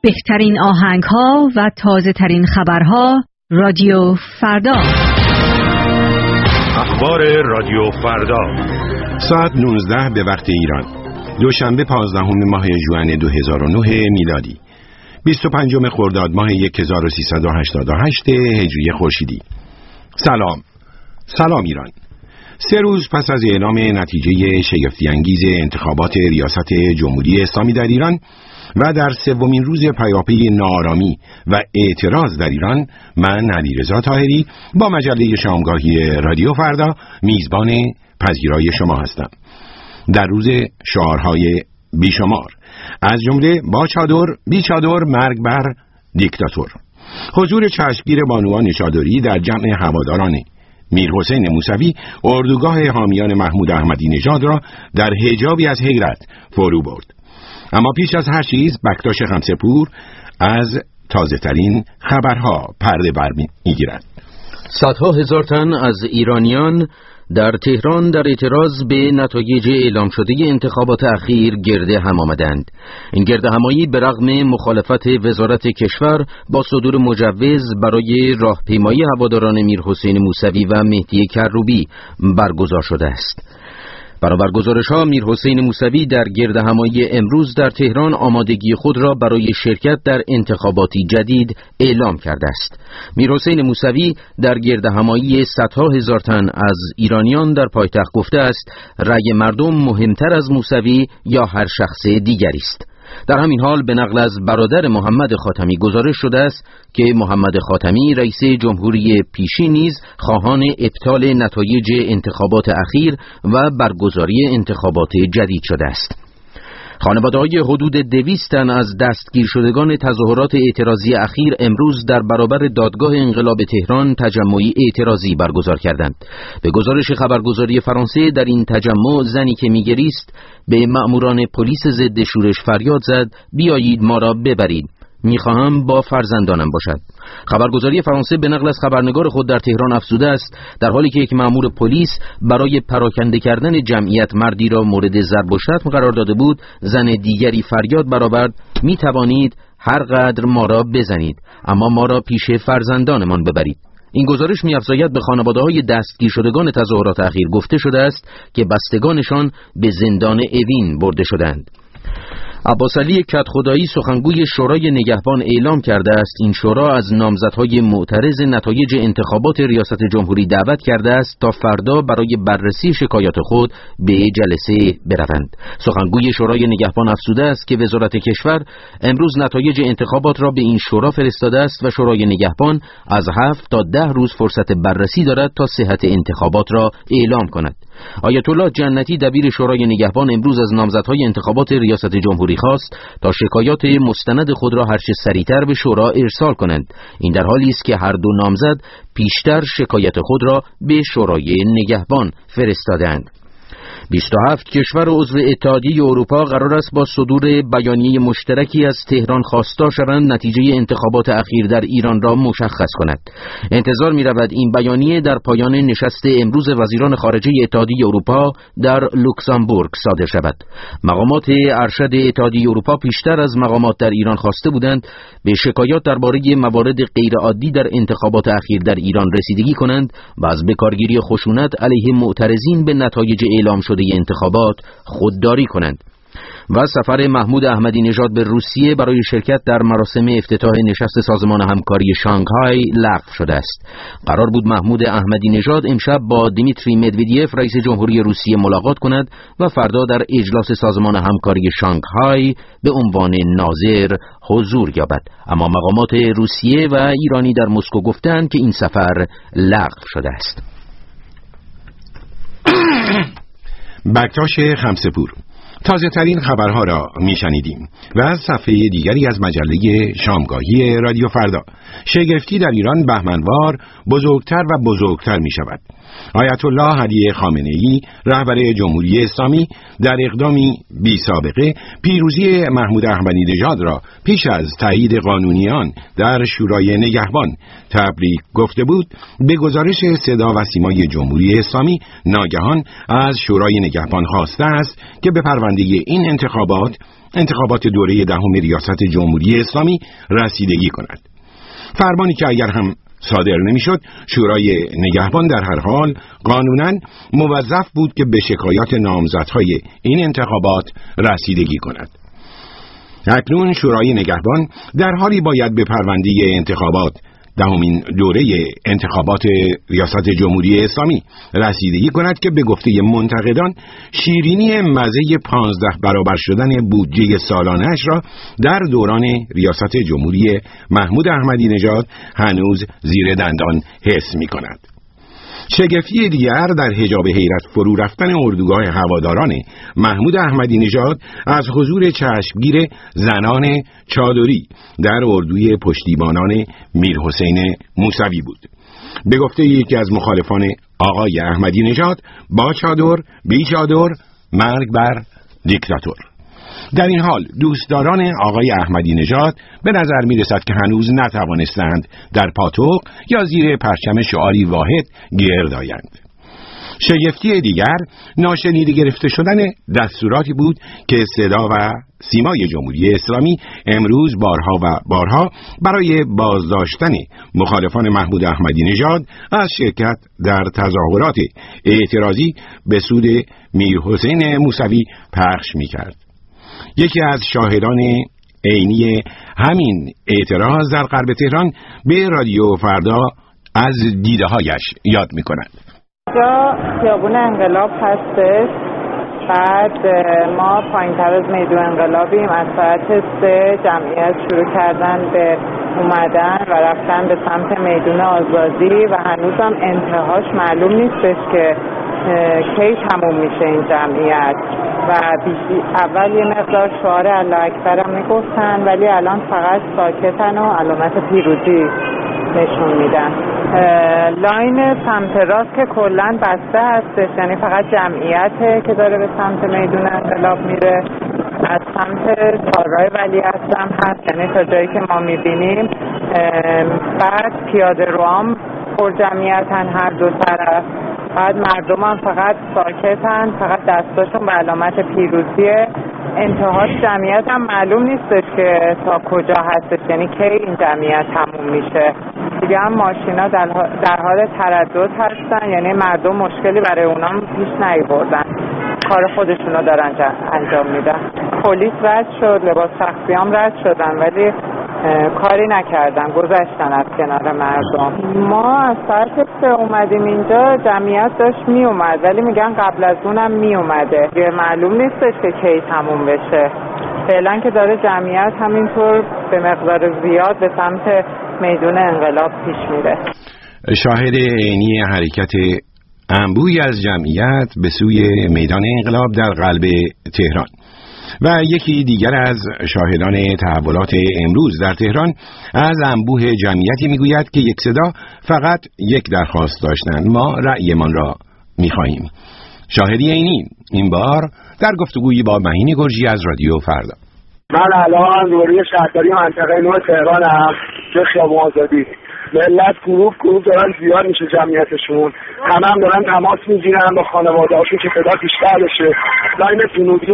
بهترین آهنگ‌ها و تازه‌ترین خبرها رادیو فردا. اخبار رادیو فردا ساعت 19 به وقت ایران، دوشنبه 15 ماه ژوئن 2009 میلادی، 25 خرداد ماه 1388 هجری خورشیدی. سلام ایران. 3 روز پس از اعلام نتیجه شگفتی‌انگیز انتخابات ریاست جمهوری اسلامی در ایران و در 3مین روز پیاپی ناآرامی و اعتراض در ایران، من علیرضا طاهری با مجله شامگاهی رادیو فردا میزبان پذیرای شما هستم. در روز شعارهای بیشمار، از جمله با چادر، بی چادر، مرگ بر دیکتاتور، حضور چشمگیر بانوان چادری در جمع هواداران میرحسین موسوی، اردوگاه حامیان محمود احمدی نژاد را در حجابی از حیرت فرو برد. اما پیش از هر چیز، بکتاش خمسه‌پور از تازه ترین خبرها پرده بر میگیرد. صدها هزار تن از ایرانیان در تهران در اعتراض به نتایج اعلام شده انتخابات اخیر گرد هم آمدند. این گرد همایی به رغم مخالفت وزارت کشور با صدور مجوز برای راهپیمایی هواداران میرحسین موسوی و مهدی کروبی برگزار شده است. برابر گزارش‌ها، میرحسین موسوی در گردهمایی امروز در تهران آمادگی خود را برای شرکت در انتخاباتی جدید اعلام کرده است. میرحسین موسوی در گردهمایی صدها هزار تن از ایرانیان در پایتخت گفته است رأی مردم مهمتر از موسوی یا هر شخص دیگری است. در همین حال به نقل از برادر محمد خاتمی گزارش شده است که محمد خاتمی رئیس جمهوری پیشین نیز خواهان ابطال نتایج انتخابات اخیر و برگزاری انتخابات جدید شده است. خانواده‌های حدود 200 تن از دستگیر شدگان تظاهرات اعتراضی اخیر امروز در برابر دادگاه انقلاب تهران تجمعی اعتراضی برگزار کردند. به گزارش خبرگزاری فرانسه، در این تجمع زنی که می‌گریست به مأموران پلیس ضد شورش فریاد زد بیایید ما را ببرید، میخواهم با فرزندانم باشد. خبرگزاری فرانسه به نقل از خبرنگار خود در تهران افزوده است در حالی که یک مأمور پلیس برای پراکنده کردن جمعیت مردی را مورد ضرب و شتم قرار داده بود، زن دیگری فریاد برآورد میتوانید هر قدر ما را بزنید اما ما را پیش فرزندانمان ببرید. این گزارش می‌افزاید به خانواده‌های دستگیر شدگان تظاهرات اخیر گفته شده است که بستگانشان به زندان اوین برده شدند. عباس علی کدخدایی، سخنگوی شورای نگهبان، اعلام کرده است این شورا از نامزدهای معترض نتایج انتخابات ریاست جمهوری دعوت کرده است تا فردا برای بررسی شکایات خود به جلسه بروند. سخنگوی شورای نگهبان افزوده است که وزارت کشور امروز نتایج انتخابات را به این شورا فرستاده است و شورای نگهبان از 7 تا 10 روز فرصت بررسی دارد تا صحت انتخابات را اعلام کند. آیت الله جنتی، دبیر شورای نگهبان، امروز از نامزدهای انتخابات ریاست جمهوری خواست تا شکایات مستند خود را هرچه سریعتر به شورا ارسال کنند. این در حالی است که هر دو نامزد پیشتر شکایت خود را به شورای نگهبان فرستادند. 27 کشور عضو اتحادیه اروپا قرار است با صدور بیانیه مشترکی از تهران خواستار شوند نتیجه انتخابات اخیر در ایران را مشخص کند. انتظار می رود این بیانیه در پایان نشست امروز وزیران خارجه اتحادیه اروپا در لوکزامبورگ صادر شود. مقامات ارشد اتحادیه اروپا پیشتر از مقامات در ایران خواسته بودند به شکایات درباره موارد غیرعادی در انتخابات اخیر در ایران رسیدگی کنند و از بکارگیری خشونت علیه معترضین به نتایج اعلام شده انتخابات خودداری کنند. و سفر محمود احمدی نژاد به روسیه برای شرکت در مراسم افتتاح نشست سازمان همکاری شانگهای لغو شده است. قرار بود محمود احمدی نژاد امشب با دیمیتری مدودیف رئیس جمهوری روسیه ملاقات کند و فردا در اجلاس سازمان همکاری شانگهای به عنوان ناظر حضور یابد، اما مقامات روسیه و ایرانی در مسکو گفتند که این سفر لغو شده است. بکتاش خمسه‌پور. تازه ترین خبرها را میشنیدیم و از صفحه دیگری از مجله شامگاهی رادیو فردا. شگفتی در ایران بهمنوار بزرگتر و بزرگتر می شود. آیت الله علی خامنه‌ای، رهبر جمهوری اسلامی، در اقدامی بی سابقه پیروزی محمود احمدی نژاد را پیش از تایید قانونیان در شورای نگهبان تبریک گفته بود. به گزارش صدا و سیمای جمهوری اسلامی، ناگهان از شورای نگهبان خواسته است که به پرونده پرونده این انتخابات دوره دهم ریاست جمهوری اسلامی رسیدگی کند. فرمانی که اگر هم صادر نمیشد، شورای نگهبان در هر حال قانوناً موظف بود که به شکایات نامزدهای این انتخابات رسیدگی کند. اکنون شورای نگهبان در حالی باید به پرونده انتخابات دهمین دوره انتخابات ریاست جمهوری اسلامی رسیدگی کند که به گفته منتقدان شیرینی مزه 15 برابر شدن بودجه سالانه‌اش را در دوران ریاست جمهوری محمود احمدی نژاد هنوز زیر دندان حس می کند. شگفتی دیگر در حجاب حیرت فرو رفتن اردوگاه هواداران محمود احمدی نژاد از حضور چشمگیر زنان چادری در اردوی پشتیبانان میرحسین موسوی بود. به گفته یکی از مخالفان آقای احمدی نژاد، با چادر بی چادر مرگ بر دیکتاتور. در این حال دوستداران آقای احمدی نژاد به نظر می رسد که هنوز نتوانستند در پاتوق یا زیر پرچم شعاری واحد گرد آیند. شگفتی دیگر ناشنیده گرفته شدن دستوراتی بود که صدا و سیمای جمهوری اسلامی امروز بارها برای بازداشتن مخالفان محمود احمدی نژاد از شرکت در تظاهرات اعتراضی به سود میرحسین موسوی پخش می کرد. یکی از شاهدان عینی همین اعتراض در غرب تهران به رادیو فردا از دیده‌هایش یاد می‌کند. جا خیابون انقلاب هستش. بعد ما پایین‌تر از میدون انقلابیم. از ساعت 3 جمعیت شروع کردن به اومدن و رفتن به سمت میدون آزادی و هنوزم انتهاش معلوم نیستش که کی تموم میشه این جمعیت. و اول یه مقدار شعار الله اکبر هم میگفتن، ولی الان فقط ساکتن و علامت پیروزی نشون میدن. لاین سمت راست که کلن بسته هستش، یعنی فقط جمعیته که داره به سمت میدون انقلاب میره. از سمت چهارراه ولیعصر هم هست، یعنی تا جایی که ما میبینیم. بعد پیاده رو هم پر جمعیتن هر دو طرف. بعد مردم هم فقط ساکتن، فقط دستاشون به علامت پیروزیه. انتهاش جمعیت هم معلوم نیستش که تا کجا هستش، یعنی کی این جمعیت تموم میشه. دیگه هم ماشینا در حال تردد هستن، یعنی مردم مشکلی برای اونا پیش نیاوردن، کار خودشونو دارن انجام میدن. پلیس رد شد، لباس شخصی هم رد شدن، ولی کاری نکردن، گذشتن از کنار مردم. ما از ساعت 3 اومدیم اینجا، جمعیت داشت می اومد، ولی میگن قبل از اونم می اومده. معلوم نیستش که کی تموم بشه. فعلا که داره جمعیت همینطور به مقدار زیاد به سمت میدون انقلاب پیش میره. شاهد عینی حرکت انبوهی از جمعیت به سوی میدان انقلاب در قلب تهران و یکی دیگر از شاهدان تحولات امروز در تهران از انبوه جمعیتی میگوید که یک صدا فقط یک درخواست داشتند: ما رأیمان را میخواهیم. شاهدی عینی این بار در گفتگویی با مهین گرجی از رادیو فردا. من الان دوره شهرداری منطقه نو تهرانم، که خیابون آزادی. ملت گروه دارن زیاد میشه جمعیتشون، هم دارن تماس میگیرن با خانواده‌هاشون که تعداد بیشتر بشه. لاین جنوبی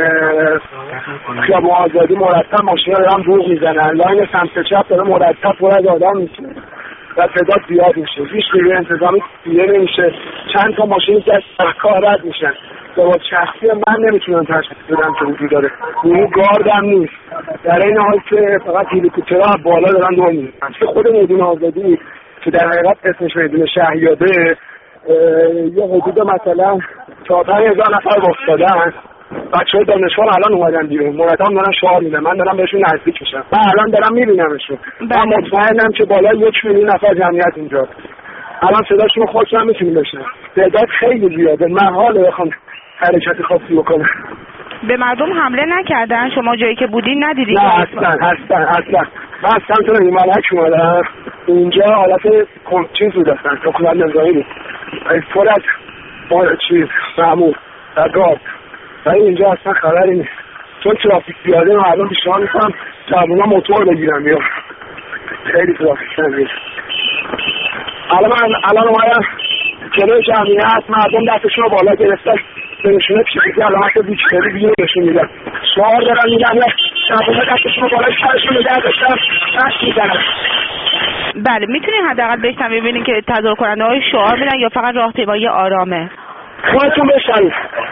خیابون آزادی مرتب ماشینا دارن بوق میزنن، لاین سمت چپ داره مرتب پر از آدم میشه و تعداد زیاد میشه. هیچ نیروی انتظامی دیگه نمیشه. چند تا ماشین از کار رد میشن. لباس شخصی من نمیتونم تشخیص بدم که وجود داره. نیرو گارد هم نیست. در این حال که فقط هلیکوپترها بالا دارن دور میزنن. خود میدون آزادی که در حقیقت اسمش میدون شهیاده، یه حدود مثلا 4-5 نفر افتادن. بچه‌های دانشگاه الان اومدن بیرون، مرتب دارن شعار میدن، من دارم بهشون نزدیک میشم. من الان دارم میبینمشون. من مطمئنم که بالای 1 میلیون نفر جمعیت اینجا. الان صداشون خودشون میتونیم بشنن. تعداد خیلی زیاده. محاله بخوام حرکت خاصی بکنه. به مردم حمله نکردن؟ شما جایی که بودین ندیدید؟ نه اصلا. من از سمت ملک اومدم. اینجا حالت چیز بود اصلا. حکومت نظامی بود. پر از مأمور و گارد. ولی اینجا اصلا خبری نیست. چون ترافیک زیاده مردم پیشنهاد میکنم جوونا موتور بگیرن یا خیلی ترافیک نمیشه. الان اومدم جلوی جمعیت، مردم دستشون رو بالا گرفتن که نشونه پیروزی علامت ویکتوری بیو نشون میدن. شعار دارن میگن جوونا دستشون رو بالای سرشون نگه داشتن دست میزنن. بله میتونین حداقل بشنم ببینین که تظاهر کننده های شعار میدن یا فقط راهپیمایی آرامه؟ خودتون بشنوید.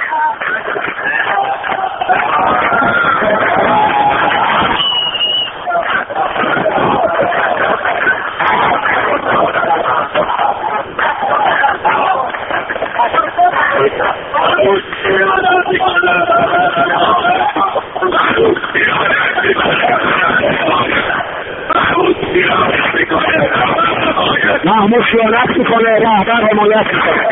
محمود خیانت میکنه، رهبر حمایت میکنه.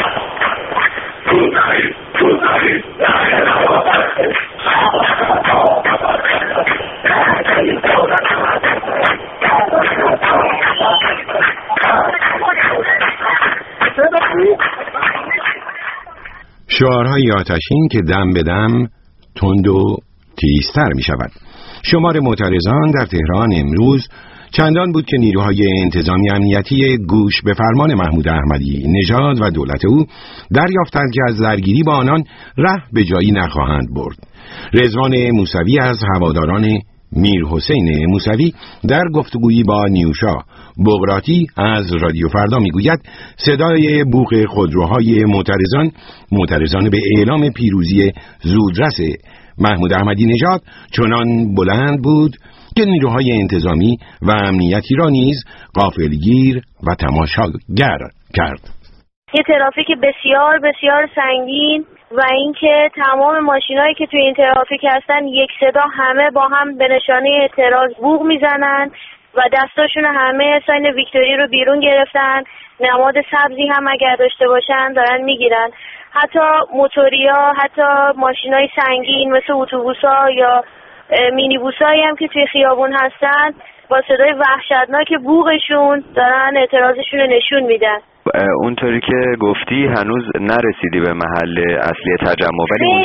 شعارهای آتشین که دم به دم تند و تیزتر می شود. شمار معترضان در تهران امروز چندان بود که نیروهای انتظامی امنیتی گوش به فرمان محمود احمدی نژاد و دولت او دریافتند که از درگیری با آنان ره به جایی نخواهند برد. رضوان موسوی از هواداران میر حسین موسوی در گفتگویی با نیوشا بغراتی از رادیو فردا میگوید صدای بوق خودروهای معترضان به اعلام پیروزی زودرس محمود احمدی نژاد چنان بلند بود که نیروهای انتظامی و امنیتی را نیز غافلگیر و تماشاگر کرد. یه ترافیک بسیار بسیار سنگین و اینکه تمام ماشینایی که توی این ترافیک هستن یک صدا همه با هم به نشانه اعتراض بوق میزنن و دستاشون همه ساین ویکتوری رو بیرون گرفتن. نماد سبزی هم اگر داشته باشن دارن میگیرن. حتی موتوریا، حتی ماشینای سنگین مثل اتوبوسا یا مینیبوسایی هم که توی خیابون هستن با صدای وحشتناک بوقشون دارن اعتراضشون رو نشون میدن. اونطوری که گفتی هنوز نرسیدی به محل اصلی تجمع،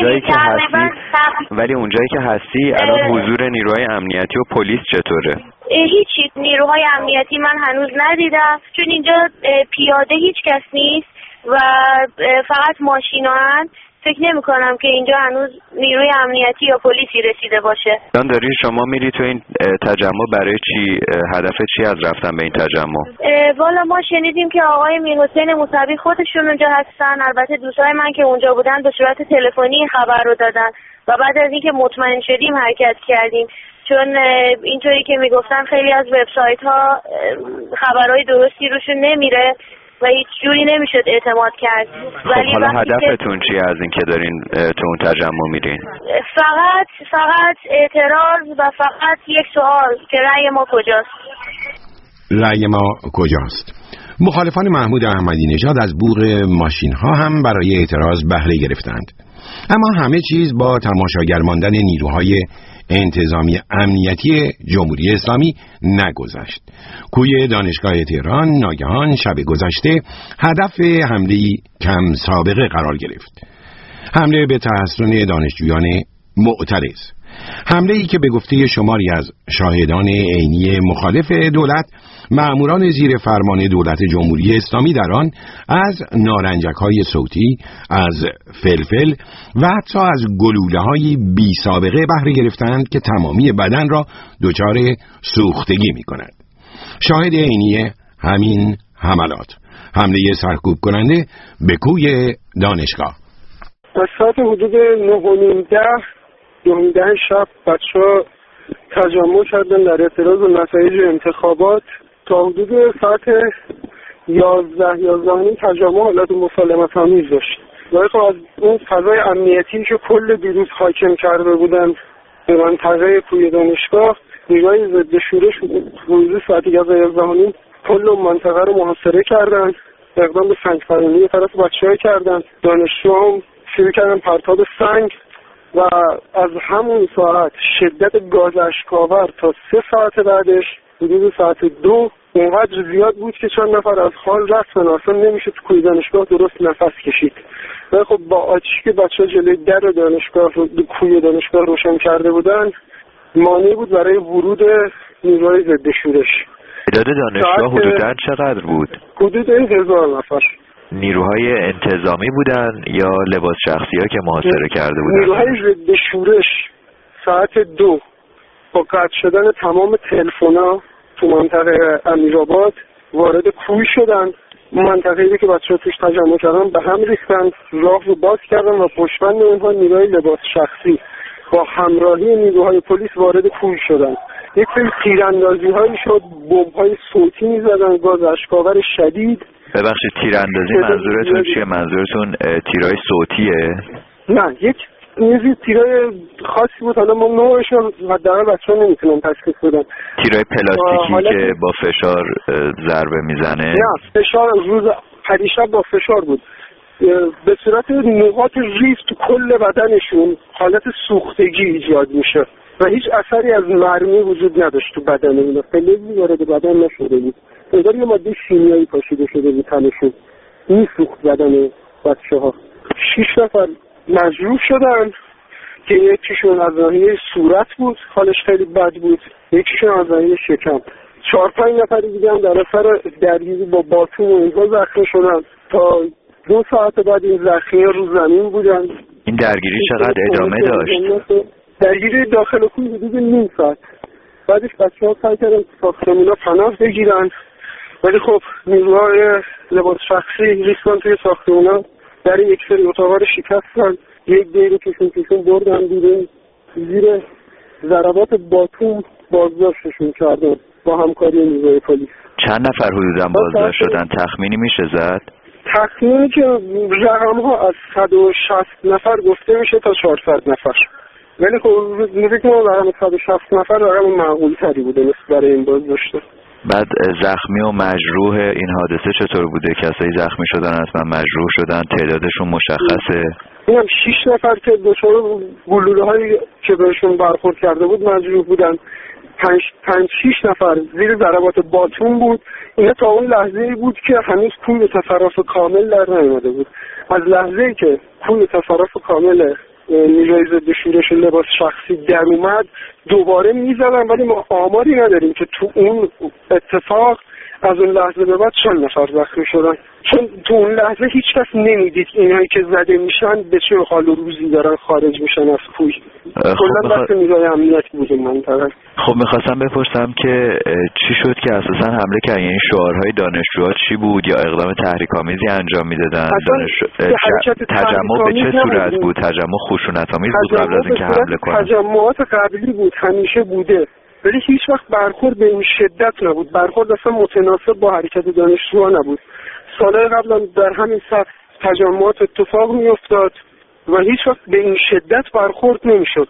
ولی اونجایی که هستی الان حضور نیروهای امنیتی و پلیس چطوره؟ هیچی، نیروهای امنیتی من هنوز ندیدم چون اینجا پیاده هیچ کس نیست و فقط ماشینا هن. فکر نمی کنم که اینجا هنوز نیروی امنیتی یا پلیسی رسیده باشه. داری شما میری تو این تجمع برای چی؟ هدف چی از رفتن به این تجمع؟ والا ما شنیدیم که آقای میر حسین موسوی خودشون اونجا هستن. البته دوستای من که اونجا بودن به صورت تلفنی خبر رو دادن و بعد از اینکه مطمئن شدیم حرکت کردیم، چون اینطوری که میگفتن خیلی از وبسایت‌ها خبرهای درستی روشون نمیره و هیچ جوری نمیشد اعتماد کرد. خب حالا هدفتون چیه از این که دارین تو اون تجمع میرین؟ فقط اعتراض و فقط یک سوال که رأی ما کجاست؟ رأی ما کجاست؟ مخالفان محمود احمدی نژاد از بوق ماشین ها هم برای اعتراض بهره گرفتند. اما همه چیز با تماشاگر ماندن نیروهای انتظامی امنیتی جمهوری اسلامی نگذشت. کوی دانشگاه تهران ناگهان شب گذشته هدف حمله‌ای کم سابقه قرار گرفت. حمله به تحصن دانشجویان معترض. حمله‌ای که به گفته شماری از شاهدان عینی مخالف دولت، مأموران زیر فرمان دولت جمهوری اسلامی در آن از نارنجک‌های صوتی، از فلفل و حتی از گلوله‌های بی سابقه بهره گرفتند که تمامی بدن را دچار سوختگی می‌کند. شاهد عینی همین حملات، حمله سرکوب کننده به کوی دانشگاه. از ساعت حدود 9:10 شب بچه‌ها تجمع کردن در اعتراض به نتایج انتخابات. تا حدود ساعت 11 تجمع حالت مسالمت آمیز داشت. ولی خب از اون فضای امنیتی که کل دیروز حاکم کرده بودن به منطقه کوی دانشگاه، نیروهای ضد شورش حدود ساعت 11 کل منطقه رو محاصره کردن. اقدام به سنگ‌فرانی طرف بچه‌ها کردن. دانشجوها هم شروع کردن پرتاب سنگ و از همون ساعت شدت گاز اشک‌آور تا 3 ساعت بعدش حدود ساعت 2 اینقدر زیاد بود که چند نفر از حال رفتن، اصلا نمیشه تو کوی دانشگاه درست نفس کشید. و خب با آتشی که بچه‌ها جلوی در دانشگاه رو کوی دانشگاه روشن کرده بودن مانع بود برای ورود نیروهای ضد شورش. تعداد دانشگاه حدوداً چقدر بود؟ حدود 1000 نفر. نیروهای انتظامی بودن یا لباس شخصی ها که محاصره کرده بودن؟ نیروهای ضد شورش ساعت 2 با قطع شدن تمام تلفن‌ها تو منطقه امیرآباد وارد کوی شدن. منطقه‌ای که بچه‌ها توش تجمع کردن به هم ریختن، راه رو باز کردن و پشتبند اونها نیروهای لباس شخصی با همراهی نیروهای پلیس وارد کوی شدن. یک سری تیراندازی‌هایی شد، بمب‌های صوتی می‌زدن، گاز اشک‌آور شدید. ببخشید تیراندازی منظورتون چیه؟ منظورتون تیرای صوتیه؟ نه، یک تیرای خاصی بود، حالا ما نوعش رو حداقل بچه‌ها نمیتونن تشخیص بدن. تیرای پلاستیکی که با فشار ضربه میزنه؟ نه، فشار روز پریشب با فشار بود، به صورت نقاط ریز تو کل بدنشون حالت سوختگی ایجاد میشه و هیچ اثری از مرمی وجود نداشت تو بدن اینا، فلزی وارد بدن نشده بود، انگار یه ماده شیمیایی پاشیده شده بود تنشون، میسوخت بدن بچه‌ها. 6 نفر مجروح شدن که یکیشون از ناحیه صورت بود، حالش خیلی بد بود، یکیشون از ناحیه شکم. 4-5 نفر دیگه هم در اثر درگیری با باتوم و اینها زخمی شدن. تا 2 ساعت بعد این زخمی‌ها رو زمین بودن. این درگیری چقدر ادامه داشت؟ درگیری داخل کوی حدود نیم ساعت. بعدش بچه‌ها سعی کردن ساختمونا پناه بگیرن، ولی خب نیروهای لباس شخصی ریختن توی ساختمونا، در یک سری اتاقا رو شکستن، یک دیری کشون بردن بیرون، زیر ضربات باتوم بازداشتشون کردن با همکاری نیروهای پلیس. چند نفر حدوداً بازداشت شدن؟ تخمینی میشه زد؟ تخمینی که رقم‌ها از 160 نفر گفته میشه تا 400 نفر، ولی خب میگه که رقم 160 نفر رقم معقول تری بوده مثل برای این بازداشت. بعد زخمی و مجروح این حادثه چطور بوده؟ کسایی زخمی شدن حتما مجروح شدن، تعدادشون مشخصه؟ اینم 6 نفر که دچار گلوله‌هایی که بهشون برخورد کرده بود مجروح بودن. 5-6 نفر زیر ضربات باتوم بود. اینا تا اون لحظه‌ای بود که هنوز کوی تصرف کامل در نیامده بود. از لحظه‌ای که کوی تصرف کامل نیروی ضد شورش لباس شخصی در اومد دوباره میزدن، ولی ما آماری نداریم که تو اون اتفاق از اون لحظه به بعد چند نفر زخمی شدن، چون تو اون لحظه هیچ کس نمیدید اینایی که زده میشن به چه حال و روزی دارن خارج میشن از کوی. کلا بحث نیروی امنیت بود این منطقه. خب میخواستم بپرسم که چی شد که اساسا حمله کردن؟ یعنی شعارهای دانشجوها چی بود یا اقدام تحریک‌آمیزی انجام میدادن؟ تجمع به چه صورت بود؟ تجمع خشونت‌آمیز بود قبل از اینکه حمله کنن؟ تجمعات قبلی بود، همیشه بوده، ولی هیچ وقت برخورد به این شدت نبود. برخورد اصلا متناسب با حرکت دانشجوها نبود. سالهای قبلا در همین سطح تجمعات اتفاق میافتاد و هیچ وقت به این شدت برخورد نمیشد.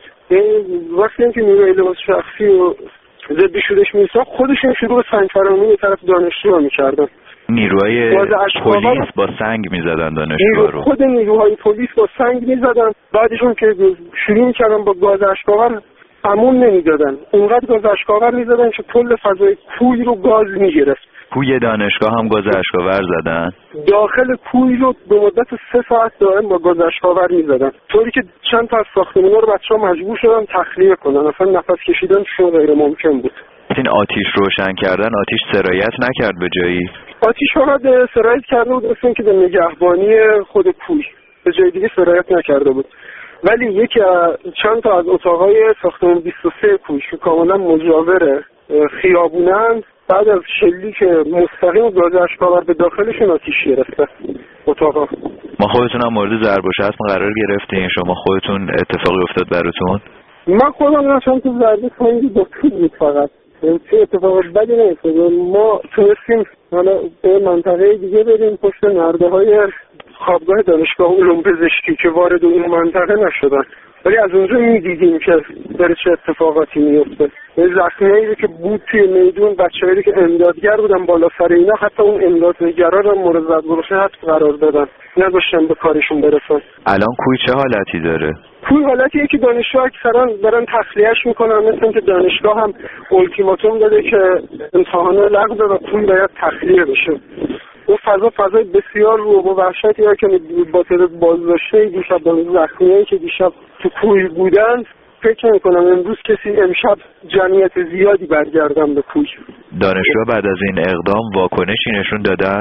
وقتی که نیروی لباس شخصی و ضد شورش میساخت خودشون شروع به سنگ‌فرانی به طرف دانشجوها میکردن. نیروهای پلیس با سنگ میزدن دانشجوها رو. خود نیروهای پلیس با سنگ میزدن، بعدشون که شروع میکردن با گاز اشک‌آور امون نمیدادن، اونقدر گاز اشک‌آور میزدن که کل فضای کوی رو گاز میگرفت. کوی دانشگاه هم گاز اشک‌آور زدن؟ داخل کوی رو به مدت 3 ساعت دائم با گاز اشک‌آور میزدن، طوری که چند تا از ساختمان‌ها رو بچه‌ها مجبور شدن تخلیه کنن، اصلا نفس کشیدنشون غیر ممکن بود. این آتیش روشن کردن، آتیش سرایت نکرد به جایی؟ آتیش فقط سرایت کرده بود مثل اینکه به نگهبانی خود کوی، به جای دیگه سرایت نکرده بود. ولی چند تا از اتاقهای ساختمان 23 کوی که کاملا مجاور خیابونن، بعد از شلیک مستقیم گاز اشک‌آور به داخلشون آتیش گرفته اتاقا. ما خودتون هم مورد ضرب و شتم قرار گرفتین، شما خودتون اتفاقی افتاد براتون؟ من خودم نشان تو ضربه خیلی دکتر بود، فقط چه اتفاق بدی نیفتاد. ما تونستیم حالا به منطقه دیگه بریم پشت نرده‌های خوابگاه دانشگاه علوم پزشکی که وارد اون منطقه نشدن، ولی از اونجا میدیدیم که داره چه اتفاقاتی میفته. زخمیایی که بود توی میدون، بچه‌هایی که امدادگر بودن بالا سر اینا، حتی اون امدادگرا رو مورد ضرب و شتم قرار دادن، نذاشتن به کارشون برسن. الان کوی چه حالتی داره؟ کوی حالتیه که دانشجوها اکثرا دارن تخلیه‌اش میکنن، مثل اینکه دانشگاه هم التیماتوم داده که امتحانا لغو و کوی باید تخلیه بشه. اون فضای بسیار رعب و وحشتیه که با تعداد بازداشته دیشب زخمیایی که دیشب تو کوی بودن، فکر میکنم امروز امشب جمعیت زیادی برگردن به کوی. دانشجوها بعد از این اقدام واکنشی نشون دادن؟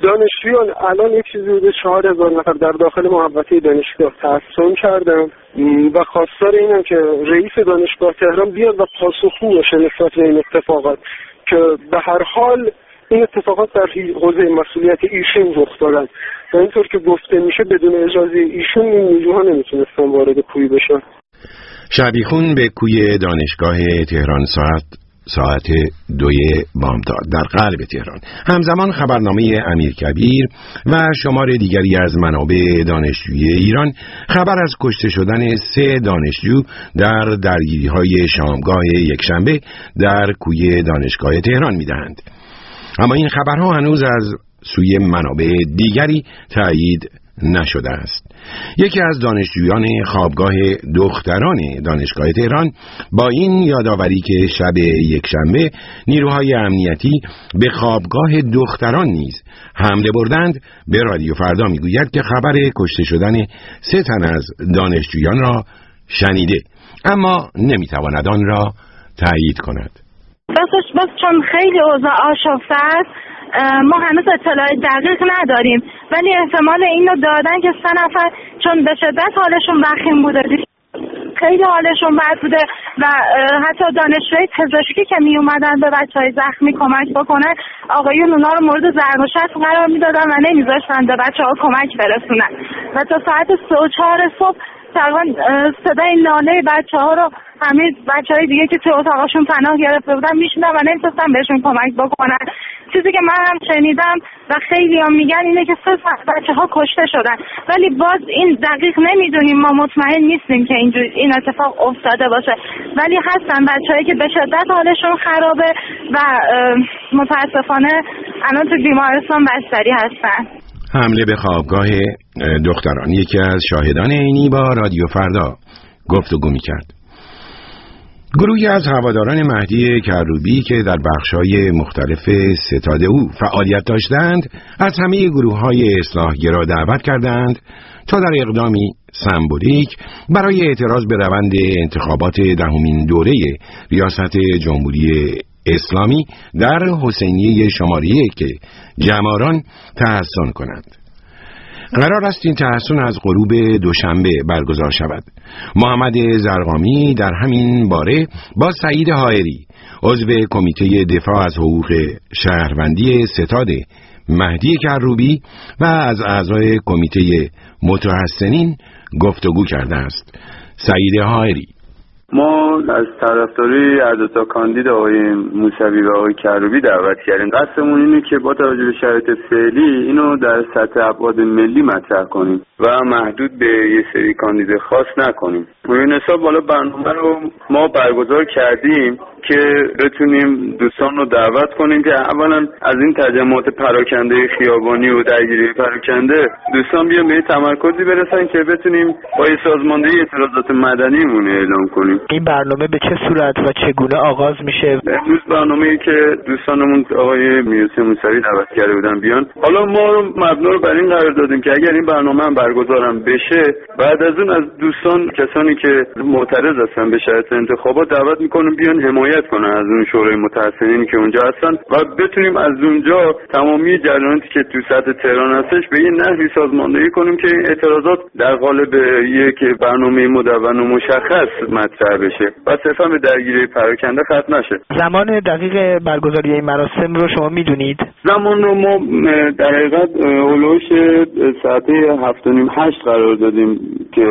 دانشجویان الان یک چیزی حدود 4000 نفر در داخل محوطه دانشگاه تحصیل کردن و خواستار اینم که رئیس دانشگاه تهران بیاد و پاسخگو باشه نسبت به این اتفاقات که به هر حال این اتفاقات در حوزه مسئولیت ایشون رخ دادن و اینطور که گفته میشه بدون اجازه ایشون این نیروها نمیتونستن وارد کوی بشن. شبیخون به کوی دانشگاه تهران ساعت 2 بامداد در قلب تهران. همزمان خبرنامه امیرکبیر و شمار دیگری از منابع دانشجویی ایران خبر از کشته شدن 3 دانشجو در درگیری‌های شامگاه یکشنبه در کوی دانشگاه تهران می‌دهند. اما این خبرها هنوز از سوی منابع دیگری تایید نشده است. یکی از دانشجویان خوابگاه دختران دانشگاه تهران با این یادآوری که شب یکشنبه نیروهای امنیتی به خوابگاه دختران نیز حمله بردند به رادیو فردا میگوید که خبر کشته شدن 3 تن از دانشجویان را شنیده، اما نمیتواند آن را تایید کند. بس چون خیلی اوضاع آشفته است ما هنوز اطلاع دقیق نداریم، ولی احتمال اینو دادن که 3 نفر چون به شدت حالشون وخیم بوده، خیلی حالشون بد بوده و حتی دانشجوی پزشکی که می اومدن به بچهای زخمی کمک بکنن آقایون اونا رو مورد ضرب و شتم قرار میدادن و نمیذاشتن به بچه‌ها کمک برسونن و تا ساعت 3 و 4 صبح تقریبا صدای ناله بچه‌ها رو همه بچه‌های دیگه که تو اتاقشون پناه گرفته بودن میشنن و نمی‌تونستن بهشون کمک بکنن. چیزی که من هم شنیدم و خیلی هم میگن اینه که 3 بچه‌ها کشته شدن، ولی باز این دقیق نمیدونیم، ما مطمئن نیستیم که این اتفاق افتاده باشه، ولی هستن بچه‌هایی که به شدت حالشون خرابه و متاسفانه الان تو بیمارستان بستری هستن. حمله به خوابگاه دختران. یکی از شاهدان عینی با رادیو فردا گفتگو می‌کرد. گروهی از هواداران مهدی کروبی که در بخش‌های مختلف ستاد او فعالیت داشتند از همه گروه‌های اصلاحگرا دعوت کردند تا در اقدامی سمبولیک برای اعتراض به روند انتخابات 10مین دوره ریاست جمهوری اسلامی در حسینیه شماره 1 جماران تحسن کنند. قرار است این تحسن از غروب دوشنبه برگزار شود. محمد زرقامی در همین باره با سعید حائری عضو کمیته دفاع از حقوق شهروندی ستاد مهدی کروبی و از اعضای کمیته متحسنین گفتگو کرده است. سعید حائری: ما از طرفداری هر دو تا کاندید آقای موسوی و آقای کروبی دعوت کردیم. قصدمون اینه که با توجه به شرایط فعلی اینو در سطح ابعاد ملی مطرح کنیم و محدود به یه سری کاندید خاص نکنیم. این حساب بالا برنامه رو ما برگزار کردیم که بتونیم دوستان رو دعوت کنیم که اولا از این تجمعات پراکنده خیابانی و درگیری پراکنده دوستان بیان به تمرکزی برسن که بتونیم با سازماندهی اعتراضات مدنیمون اعلام کنیم. این برنامه به چه صورت و چگونه آغاز میشه؟ امروز برنامه‌ای که دوستانمون آقای میوسی موسوی دعوت کرده بودن بیان، حالا ما رو مبنا رو بر این قرار دادیم که اگر این برنامه هم برگزارم بشه بعد از اون از دوستان کسانی که معترض هستن به شرایط انتخابات دعوت میکنیم بیان حمایت کنن از اون شورای متحسنین که اونجا هستن و بتونیم از اونجا تمامی جریاناتی که تو سطح تهران هستش به این نحوی سازماندهی کنیم که این اعتراضات در قالب یک برنامه مدون و مشخص مطرح بشه و صرفا به درگیری پراکنده ختم نشه. زمان دقیق برگزاری این مراسم رو شما میدونید؟ زمان رو ما در حقیقت هولوش ساعت 7:30-8 قرار دادیم که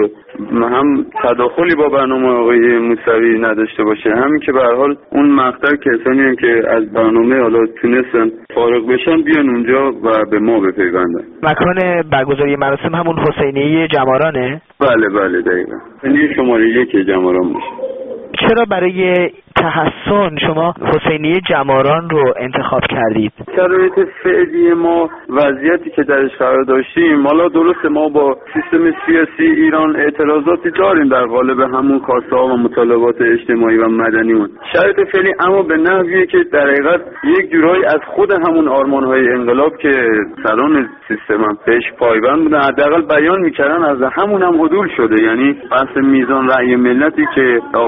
هم تداخلی با برنامه آقای موسوی نداشته باشه، همین که به هر حال اون مقطع کسانی که از برنامه حالا تونستن فارغ بشن بیان اونجا و به ما بپیوندن. مکان برگزاری مراسم همون حسینیه جمارانه؟ بله دقیقاً. حسینیه شماره 1 جماران میشه. چرا برای تحسن شما حسینیه جماران رو انتخاب کردید؟ شرایط فعلی ما، وضعیتی که درش قرار داشتیم، حالا درسته ما با سیستم سیاسی ایران اعتراضاتی داریم در قالب همون خواسته ها و مطالبات اجتماعی و مدنیمون. شرایط فعلی اما به نحویه که در حقیقت یک جورایی از خود همون آرمان‌های انقلاب که سران سیستم هم بهش پایبند بودن حداقل بیان می‌کردن از همون هم عدول شده، یعنی بحث میزان رأی ملتی که آقای خمینی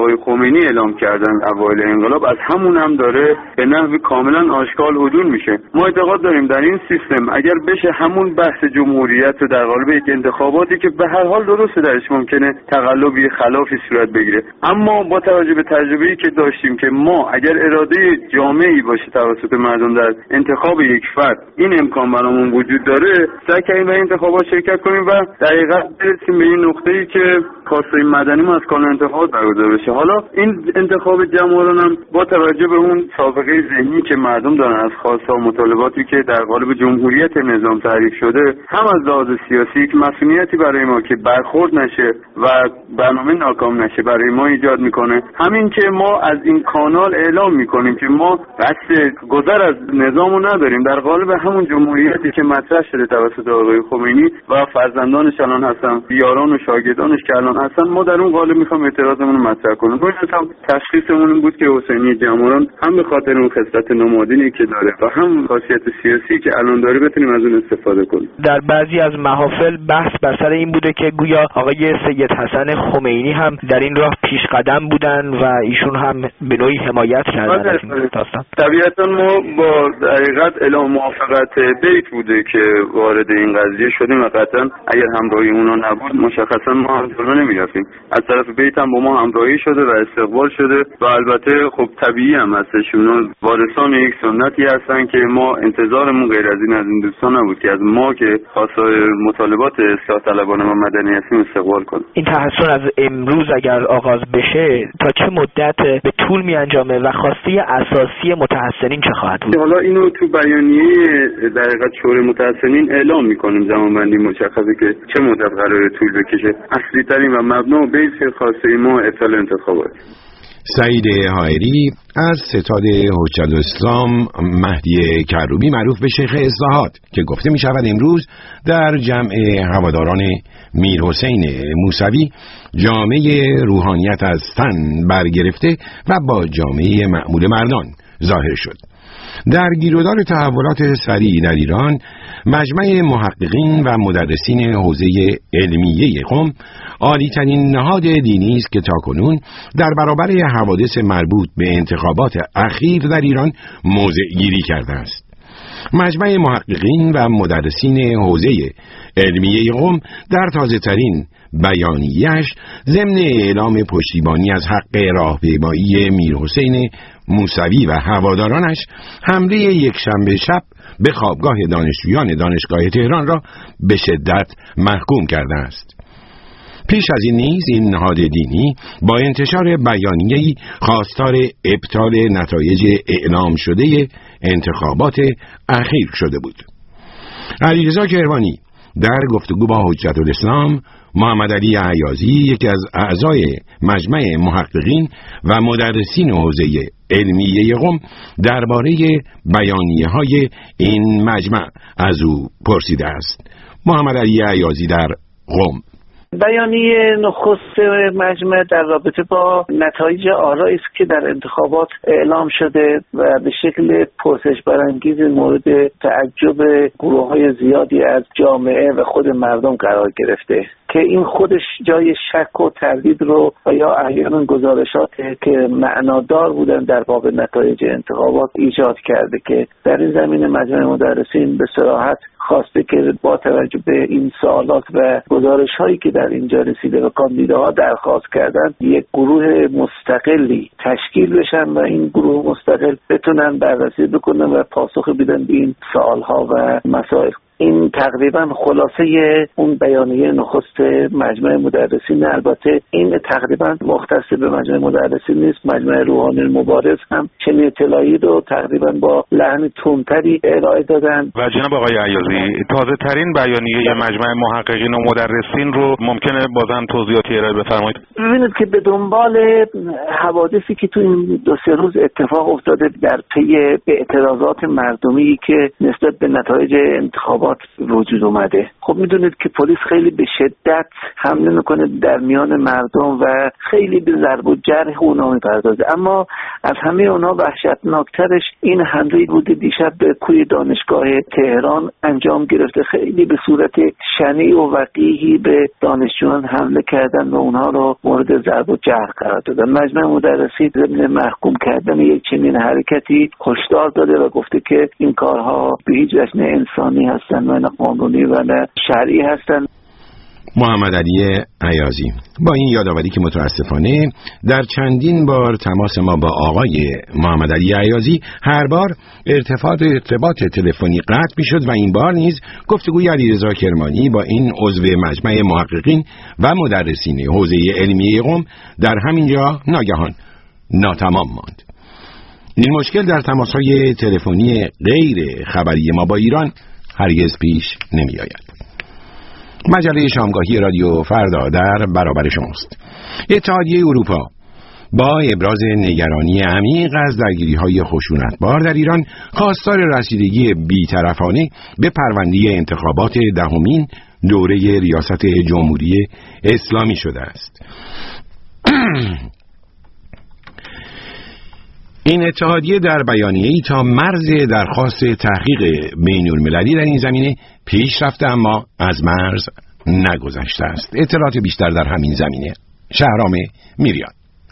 خمینی اعلام کردن اوایل انقلاب از همون هم داره به نحو کاملا آشکار عدول میشه. ما اعتقاد داریم در این سیستم اگر بشه همون بحث جمهوریت رو در قالب یک انتخاباتی که به هر حال درسته درش ممکنه تقلبی خلافی صورت بگیره، اما با توجه به تجربه‌ای که داشتیم که ما اگر اراده جامعی باشه توسط مردم در انتخاب یک فرد این امکان برامون وجود داره، سعی کنیم در انتخابات شرکت کنیم و دقیقاً برسیم به این نقطه‌ای که خواستای مدنی ما از کانون انتخابات برگزار بشه. حالا این انتخاب جمهوران هم با توجه به اون سابقه ذهنی که مردم دارن از خواست‌ها و مطالباتی که در قالب جمهوریت نظام تعریف شده، هم از لحاظ سیاسی یک مسئولیتی برای ما که برخورد نشه و برنامه ناکام نشه برای ما ایجاد میکنه. همین که ما از این کانال اعلام میکنیم که ما قصد گذر از نظامو نداریم، در قالب همون جمهوریتی که مطرح شده توسط آقای خمینی و فرزندانش الان هستن، یاران و شاگردانش که الان هستن، ما در اون قالب میخوام اعتراضمون رو مطرح کنیم. هم تشخیصمون این بود که حسینی جمهوران هم به خاطر اون خصلت نمادینی که داره و هم خاصیت سیاسی که الان داره بتونیم از اون استفاده کنیم. در بعضی از محافل بحث بر سر این بوده که گویا آقای سید حسن خمینی هم در این راه پیش قدم بودن و ایشون هم به نوعی حمایت کردن از این داستان. طبیعتا ما با حقیقت اعلام موافقت بیت بوده که وارد این قضیه شدیم و قطعا اگر همراهی اونا نبود مشخصا ما هم جلو نمی‌رفتیم. از طرف بیت هم با ما همراهی شده و استقبال شده و البته خب طبیعی هم هستش، اونا وارثان یک سنتی هستن که ما انتظارمون غیر از این دوستان نبود که از ما که خواستای مطالبات اصلاح طلبانه و مدنی هستیم استقبال کنیم. این تحسن از امروز اگر آغاز بشه تا چه مدت به طول میانجامه و خواسته اساسی متحسنین چه خواهد بود؟ حالا اینو تو بیانیه در حقیقت شورای متحسنین اعلام میکنیم، زمانبندی مشخصه که چه مدت قراره طول بکشه. اصلی ترین و مبنا و بیس خواسته ما ابطال انتخابات. سعید حائری از ستاد حجت الاسلام مهدی کروبی معروف به شیخ اصلاحات که گفته می شود امروز در جمع هواداران میر حسین موسوی جامعه روحانیت از تن برگرفته و با جامعه معمول مردان ظاهر شد. در گیرودار تحولات سریع در ایران، مجمع محققین و مدرسین حوزه علمیه قم عالی‌ترین نهاد دینی است که تاکنون در برابر حوادث مربوط به انتخابات اخیر در ایران موضع گیری کرده است. مجمع محققین و مدرسین حوزه علمیه قم در تازه‌ترین بیانیه‌اش ضمن اعلام پشتیبانی از حق راهپیمایی میر حسین موسوی و هوادارانش حمله یک شنبه شب به خوابگاه دانشجویان دانشگاه تهران را به شدت محکوم کرده است. پیش از این نیز این نهاد دینی با انتشار بیانیه‌ای خواستار ابطال نتایج اعلام شده انتخابات اخیر شده بود. علیرضا کروانی در گفتگو با حجت الاسلام، محمد علی عیاضی یکی از اعضای مجمع محققین و مدرسین حوزه علمیه قم درباره بیانیه‌های این مجمع از او پرسیده است. محمد علی عیاضی در قم: بیانیه نخست مجمع در رابطه با نتایج آرایی است که در انتخابات اعلام شده و به شکل پرسش برانگیز مورد تعجب گروه‌های زیادی از جامعه و خود مردم قرار گرفته که این خودش جای شک و تردید رو و یا احیانا گزارشات که معنادار بودن در باب نتایج انتخابات ایجاد کرده که در این زمینه مجمع مدرسین به صراحت خواسته که با توجه به این سوالات و گزارش‌هایی که در اینجا رسیده و کاندیداها درخواست کردن یک گروه مستقلی تشکیل بشن و این گروه مستقل بتونن بررسی بکنن و پاسخ بدن به این سوال‌ها و مسائل. این تقریبا خلاصه اون بیانیه نخست مجمع مدرسین. البته این تقریبا مختص به مجمع مدرسین نیست، مجمع روحانی المبارز هم چنین اطلاعی رو تقریبا با لحن تندتری ارائه دادن. و جناب آقای عیاضی، تازه ترین بیانیه مجمع محققین و مدرسین رو ممکنه بازم توضیحاتی ارائه بفرمایید؟ ببینید که به دنبال حوادثی که تو این دو سه روز اتفاق افتاده در پی اعتراضات مردمی که نسبت به نتایج انتخابات انتخابات وجود اومده. خب میدونید که پلیس خیلی به شدت حمله میکنه در میان مردم و خیلی به ضرب و جرح اونا میپردازه، اما از همه اونا وحشتناکترش این حمله بوده دیشب به کوی دانشگاه تهران انجام گرفته. خیلی به صورت شنیع و وقیحی به دانشجویان حمله کردن و اونها رو مورد ضرب و جرح قرار دادن. مجمع مدرسین ضمن محکوم کردن یک چنین حرکتی هشدار داده و گفته که این کارها به هیچ وجه نه انسانی هستن و نه قانونی و نه شرعی هستن. محمد علی ایازی با این یادآوری که متاسفانه در چندین بار تماس ما با آقای محمد علی ایازی هر بار ارتباط تلفنی قطع میشد و این بار نیز گفتگوی علیرضا کرمانی با این عضو مجمع محققین و مدرسین حوزه علمیه قم در همین جا ناگهان ناتمام ماند. این مشکل در تماس‌های تلفنی غیر خبری ما با ایران هرگز پیش نمی آید. مجله شامگاهی رادیو فردا در برابر شماست. اتحادیه اروپا با ابراز نگرانی عمیق از درگیری‌های خشونتبار در ایران خواستار رسیدگی بی‌طرفانه به پرونده انتخابات دهمین دوره ریاست جمهوری اسلامی شده است. این اتحادیه در بیانیه‌ای تا مرز درخواست تحقیق بین‌المللی در این زمینه پیش رفته اما از مرز نگذشته است. اطلاعات بیشتر در همین زمینه شهرام میریان.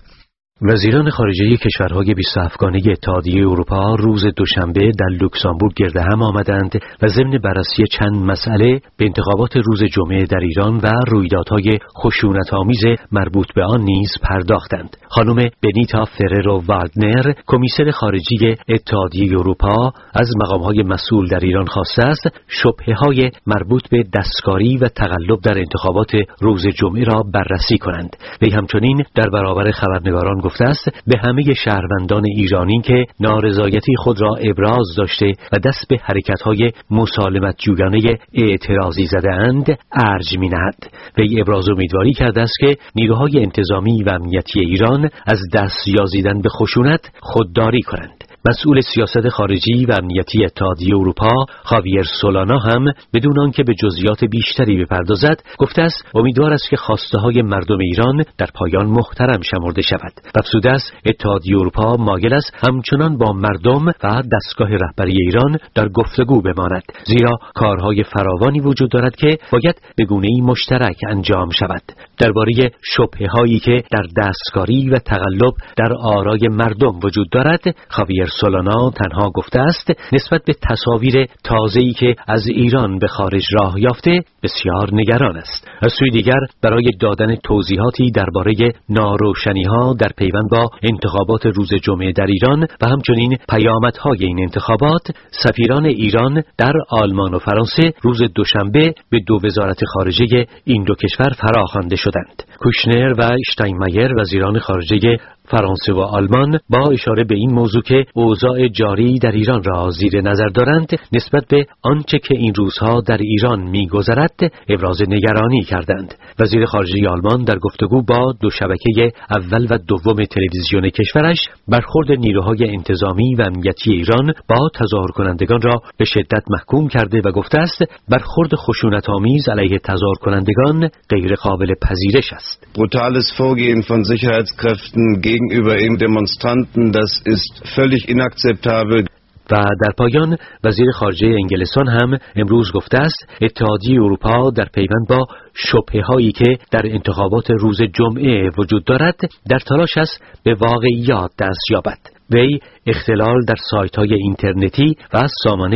وزیران خارجه کشورهای 27 گانه اتحادیه اروپا روز دوشنبه در لوکزامبورگ گرد هم آمدند و ضمن بررسی چند مسئله به انتخابات روز جمعه در ایران و رویدادهای خشونت‌آمیز مربوط به آن نیز پرداختند. خانم بنیتا فررو والدنر، کمیسر خارجی اتحادیه اروپا، از مقام‌های مسئول در ایران خواسته است شبهه‌های مربوط به دستکاری و تقلب در انتخابات روز جمعه را بررسی کنند. وی همچنین در برابر خبرنگاران گفته است به همه شهروندان ایرانی که نارضایتی خود را ابراز داشته و دست به حرکت‌های مسالمت جویانه اعتراضی زده‌اند ارج می‌نهد. وی ابراز امیدواری کرده است که نیروهای انتظامی و امنیتی ایران از دست یازیدن به خشونت خودداری کنند. مسئول سیاست خارجی و امنیتی اتحادیه اروپا خاویر سولانا هم بدون آنکه به جزئیات بیشتری بپردازد گفته است امیدوار است که خواسته های مردم ایران در پایان محترم شمرده شود. افزوده است اتحادیه اروپا مایل است همچنان با مردم و دستگاه رهبری ایران در گفتگو بماند، زیرا کارهای فراوانی وجود دارد که باید به گونه‌ای مشترک انجام شود. درباره شبهه‌هایی که در دستکاری و تقلب در آرای مردم وجود دارد خاویر سولانا تنها گفته است نسبت به تصاویر تازه‌ای که از ایران به خارج راه یافته بسیار نگران است. از سوی دیگر برای دادن توضیحاتی درباره ناروشنی‌ها در پیوند با انتخابات روز جمعه در ایران و همچنین پیامدهای این انتخابات سفیران ایران در آلمان و فرانسه روز دوشنبه به دو وزارت خارجه این دو کشور فراخوانده شدند. کوشنر و اشتاینمایر وزیران خارجه فرانسه و آلمان با اشاره به این موضوع که اوضاع جاری در ایران را زیر نظر دارند نسبت به آنچه که این روزها در ایران می‌گذرد ابراز نگرانی کردند. وزیر خارجه آلمان در گفتگو با دو شبکه اول و دوم تلویزیون کشورش برخورد نیروهای انتظامی و امنیتی ایران با تظاهر کنندگان را به شدت محکوم کرده و گفته است برخورد خشونت‌آمیز علیه تظاهر کنندگان غیر قابل پذیرش است. Brutales Vorgehen von Sicherheitskräften gegenüber eben Demonstranten, das ist völlig inakzeptabel. و در پایان وزیر خارجه انگلستان هم امروز گفته است اتحادیه اروپا در پیوند با شبهه‌هایی که در انتخابات روز جمعه وجود دارد در تلاش است به واقعیات دست یابد. وی اختلال در سایت‌های اینترنتی و سامانه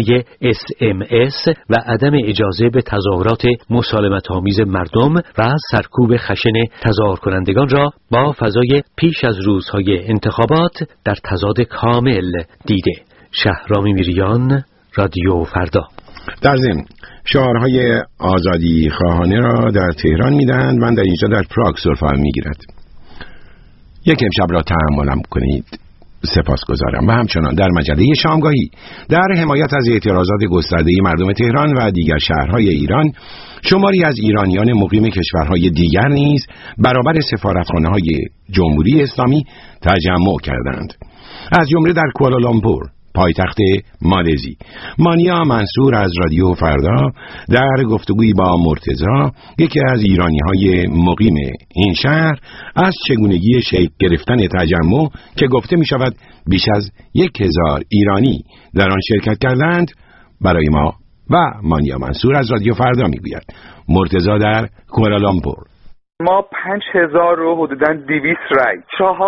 SMS و عدم اجازه به تظاهرات مسالمت‌آمیز مردم و سرکوب خشن تظاهر کنندگان را با فضای پیش از روزهای انتخابات در تضاد کامل دیده. شهرام میریان، رادیو فردا. در ضمن شعارهای آزادی خواهانه را در تهران میدهند و در اینجا در پراگ سرفه میگیرد. یک امشب را تحملم کنید. سپاسگزارم. و همچنان در مجله شامگاهی در حمایت از اعتراضات گسترده مردم تهران و دیگر شهرهای ایران شماری از ایرانیان مقیم کشورهای دیگر نیز برابر سفارتخانه‌های جمهوری اسلامی تجمع کردند. از جمله در کوالالامپور، پایتخت مالزی. مانیا منصور از رادیو فردا در گفتگویی با مرتضی، یکی از ایرانی‌های مقیم این شهر، از چگونگی شکل گرفتن تجمع که گفته می‌شود بیش از 1000 ایرانی در آن شرکت کردند برای ما و مانیا منصور از رادیو فردا میگوید. مرتضی در کوالالامپور: ما 5000 و حدوداً 200 رای،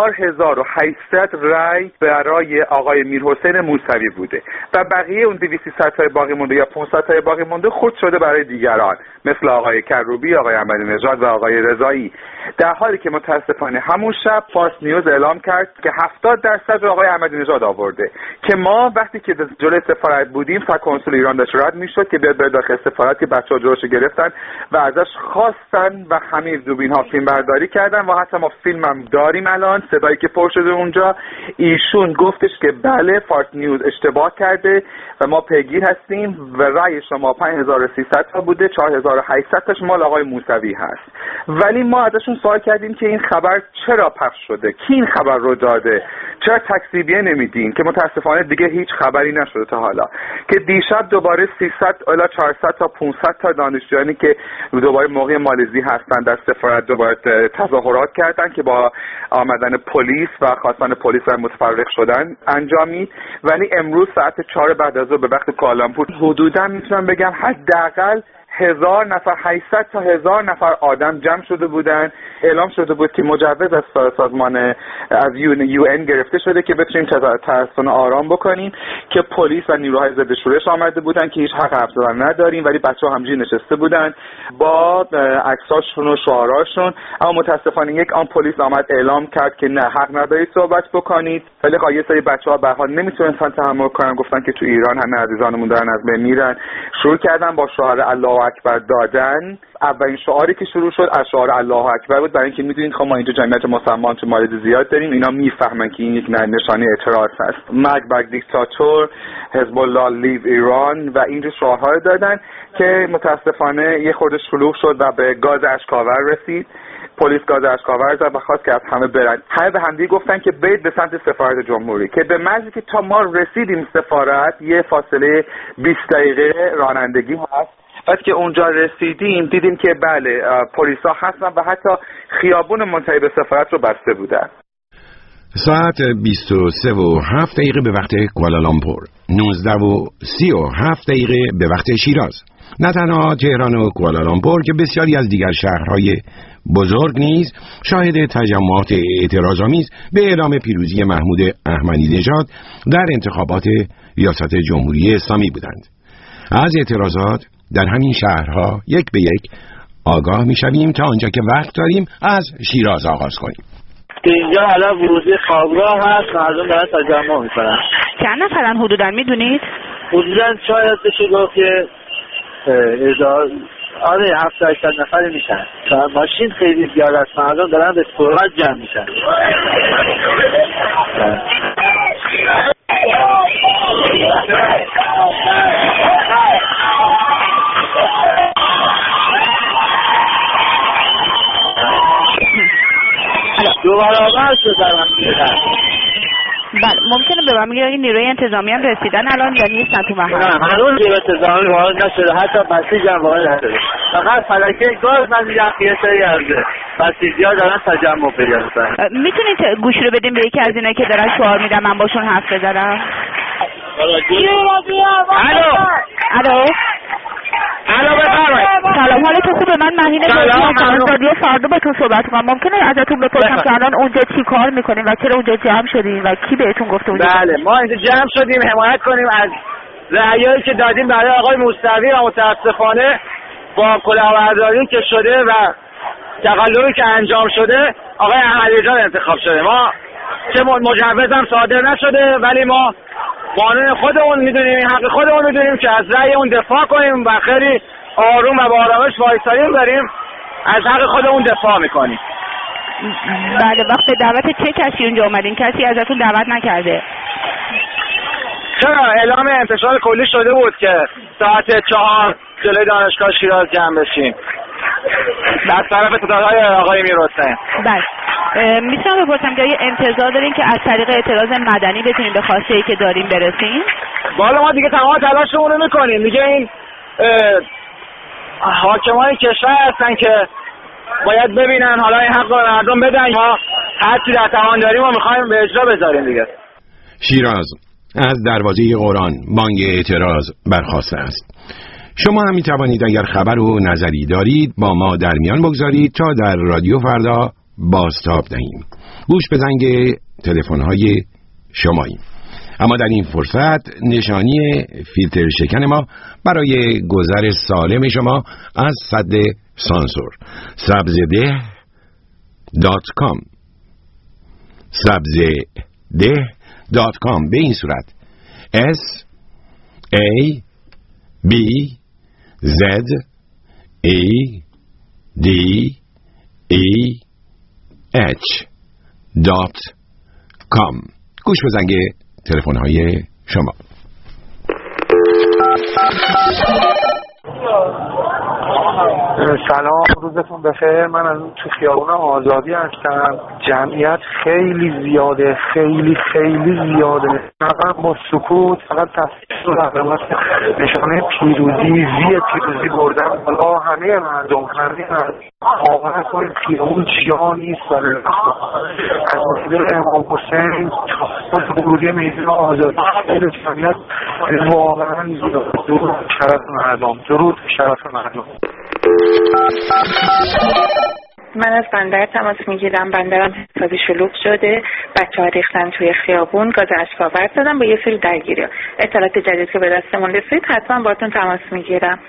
4800 رای برای آقای میرحسین موسوی بوده و بقیه اون 200 تای باقی مونده یا 500 تای باقی مونده خود شده برای دیگران مثل آقای کروبی، آقای احمدی نژاد و آقای رضایی، در حالی که متاسفانه همون شب فارس نیوز اعلام کرد که 70% رو آقای احمدی نژاد آورده که ما وقتی که جلوی سفارت بودیم سرکنسول ایران داشت رد میشد که بیاد بره داخل سفارت که بچه‌ها جلوش گرفتن و ازش خواستن و خمیر اینها فیلم برداری کردن و حتی ما فیلم هم داریم الان، صدایی که پر شده اونجا. ایشون گفتش که بله فارس نیوز اشتباه کرده و ما پیگیر هستیم و رأی شما 5300 تا بوده، 4800 تاش مال آقای موسوی هست. ولی ما ازشون سوال کردیم که این خبر چرا پخش شده، کی این خبر رو داده، چرا تکذیبیه نمیدین، که متاسفانه دیگه هیچ خبری نشده تا حالا. که دیشب دوباره 300 الی 400 تا 500 تا دانشجویانی که دوباره موقع مالزی هستن در سفارت دوباره تظاهرات کردن که با آمدن پلیس و خواستن پلیس و متفرق شدن انجامید. ولی امروز ساعت 4 بعد از ظهر به وقت کوالالامپور حدوداً میتونم بگم حداقل 1000 نفر، 800 تا 1000 نفر آدم جمع شده بودن. اعلام شده بود که مجوز از سازمان از UN گرفته شده که بتونیم تحصن آرام بکنیم، که پلیس و نیروهای ضد شورش آمده بودن که هیچ حق حرف زدن نداریم، ولی بچه‌ها همینجوری نشسته بودن با عکساشون و شعاراشون. اما متاسفانه یک آن پلیس آمد اعلام کرد که نه، حق ندارید صحبت بکنید. ولی یه سری بچه‌ها به هر حال نمیتونستن تحمل کنن، گفتن که تو ایران همه عزیزانمون دارن از بین میرن. شروع کردن با شعار الله اکبر دادن. اولین شعاری که شروع شد از شعار الله اکبر بود، برای اینکه میدونید خب ما اینجا جمعیت مسلمان تو مالزی زیاد داریم، اینا میفهمن که این یک نشانه اعتراض هست. مرگ بر دیکتاتور، حزب الله لیو ایران و اینجور شعارها دادن که متاسفانه یه خورده شلوغ شد و به گاز اشک‌آور رسید. پلیس گاز اشک‌آور زد و خواست که از همه برن. همه به همدیگه گفتن که برید به سمت سفارت جمهوری، که به محضی که تا ما رسیدیم سفارت یه فاصله 20 دقیقه رانندگی هست. وقتی که اونجا رسیدیم دیدیم که بله پلیسا هستن و حتی خیابون منتهی به سفارت رو بسته بودن. ساعت 23:07 به وقت کوالالامپور، 19:37 به وقت شیراز. نه تنها تهران و کوالالامپور که بسیاری از دیگر شهرهای بزرگ نیز شاهد تجمعات اعتراض‌آمیز به اعلام پیروزی محمود احمدی نژاد در انتخابات ریاست جمهوری اسلامی بودند. از اعتراضات در همین شهرها یک به یک آگاه می‌شویم تا آنجا که وقت داریم از شیراز آغاز کنیم. اینجا الان ورودی خوابگاه هست، مردم دارن تجمع میکنن. چند نفرن حدوداً میدونید؟ حدوداً شاید بشه گفت که آره 700-800 نفری میشن. ماشین خیلی زیاد است، مردم دارن به سرعت جمع میشن. دو برابر شدن. بله ممکنه به من بگید نیروی انتظامی هم رسیدن الان یا نیستن تو محل؟ نه هنوز نیروی انتظامی وارد نشده، حتی بسیج هم وارد نشده. فقط فلکه گاز من دیدم که یه سری از بسیجی‌ها دارن تجمع پیدا می‌کنن. میتونید گوش رو بدیم به یکی از اینا که دارن شعار میدن من باشون حرف بزنم؟ الو بفرمایید. سلام، حالتون خوبه؟ من مهین رادیو فردا بهتون صحبت کنم. ممکنه ازتون بپرسم که الان اونجا چی کار میکنیم و چرا اونجا جمع شدیم و کی بهتون گفته اونجا؟ بله ما اینجا جمع شدیم حمایت کنیم از رأیایی که دادیم برای آقای موسوی و متاسفانه با کلاهبرداری که شده و تقلبی که انجام شده آقای احمدی نژاد انتخاب شده. ما چه مجوزم صادر نشده ولی ما قانون خودمون میدونیم، حق خودمون میدونیم که از رأی اون دفاع کنیم و خیلی آروم و با آرامش وایساییم داریم از حق خودمون دفاع میکنیم. بله وقت دعوت چه کسی اونجا اومدین؟ کسی ازتون دعوت نکرده؟ چرا اعلام انتشار کلی شده بود که ساعت 4 جلوی دانشگاه شیراز جمع بشیم از طرف ستادهای آقای میرحسین. بله میتونم بپرسم که انتظار دارین که از طریق اعتراض مدنی بتونیم به خواسته‌ای که داریم برسیم؟ بالا ما دیگه تمام تلاشمون رو میکنیم. دیگه این حاکمان کشور هستن که باید ببینن حالا این حق مردم بدن. ما هر چی در توان داریم و میخوایم به اجرا بذاریم دیگه. شیراز از دروازه قرآن بانگ اعتراض برخاسته است. شما هم میتوانید اگر خبر و نظری دارید با ما در میان بگذارید تا در رادیو فردا بازتاب دهیم. گوش به زنگ تلفن‌های شماییم. اما در این فرصت نشانی فیلتر شکن ما برای گذر سالم شما از سد سانسور sabzedeh.com sabzedeh.com به این صورت S A B Z E D E H.com. گوش به زنگ تلفن‌های شما. سلام، روزتون بخیر. من از تو خیابون آزادی هستم. جمعیت خیلی زیاده، خیلی زیاده. فقط با سکوت، فقط تصویر و نشانه پیروزی بردن بالا. همه مردم واقعا این خیابون جا نیست. از مسجد امام حسین تا ورودی میدان آزادی جمعیت واقعا زیاده. درود شرف مردم. من از بندر تماس میگیرم. بندرم حسابی شلوغ شده، بچه‌ها ریختن توی خیابون، گاز اشک‌آور زدن با یه سری درگیری. اطلاعات جدید که به دستمون رسید حتما باهاتون تماس میگیرم.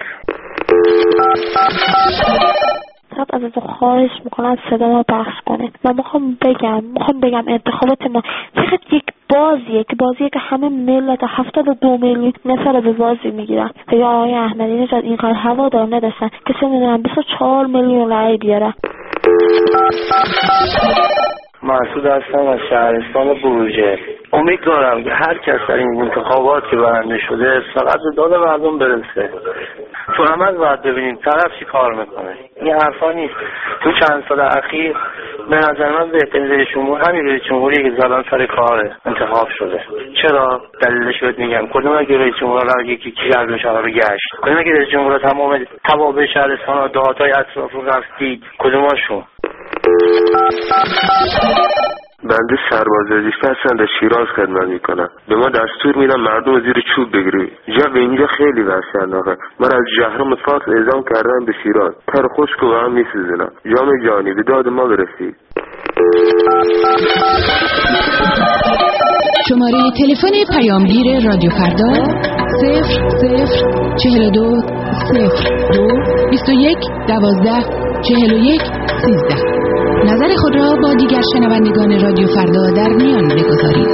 ازتون خواهش میکنم صدا ما پخش کنید. من میخوام بگم انتخابات ما فقط یک بازیه که همه ملت 72 میلیون نفر به بازی میگیرن. یا آقای احمدی نژاد اینقدر هوادار نداشتن که چه میدونم 24 میلیون رأی بیاره. مسعود هستم از شهرستان بروجه. امیدوارم که هر کس در این انتخابات که برنده شده فقط به داد مردم برسه. تو عمل باید ببینیم طرف چی کار میکنه. این حرفا نیست. تو چند سال اخیر به نظر من بهترین رئیس جمهور همین رئیس جمهوری که زدن سر کار انتخاب شده. چرا؟ دلیلش بهت میگم. کدوم اگه رئیس جمهور را یکی شهر شهر رو گشت؟ کدوم اگه رئیس جمهور تمام توابع شهرستان و دهات‌های اطراف رو رفتید؟ کدوماشون؟ بنده سرباز رجیسته هستم، در شیراز خدمت میکنم. به ما دستور میدن مردم زیر چوب بگیری. جو اینجا خیلی وحشتناکه آخه. من از جهرم فصل اعزام کردم به شیراز. تر خشک و هم میسوزونم. جام جانی به داد ما برسید. شماره تلفن پیامگیر رادیو فردا 0042 02 21 12 41 13. نظر خود را با دیگر شنوندگان رادیو فردا در میان بگذارید.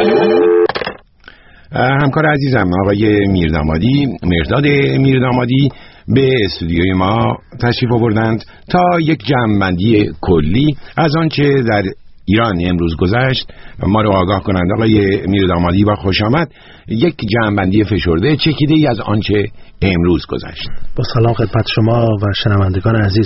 همکار عزیزم آقای مرداد میردامادی به استودیوی ما تشریف آوردند تا یک جمع‌بندی کلی از آنچه در ایران امروز گذشت ما رو آگاه کنند. آقای میردامادی با خوش آمد. یک جمع‌بندی فشرده چکیده‌ای از آنچه امروز گذشت. با سلام خدمت شما و شنوندگان عزیز.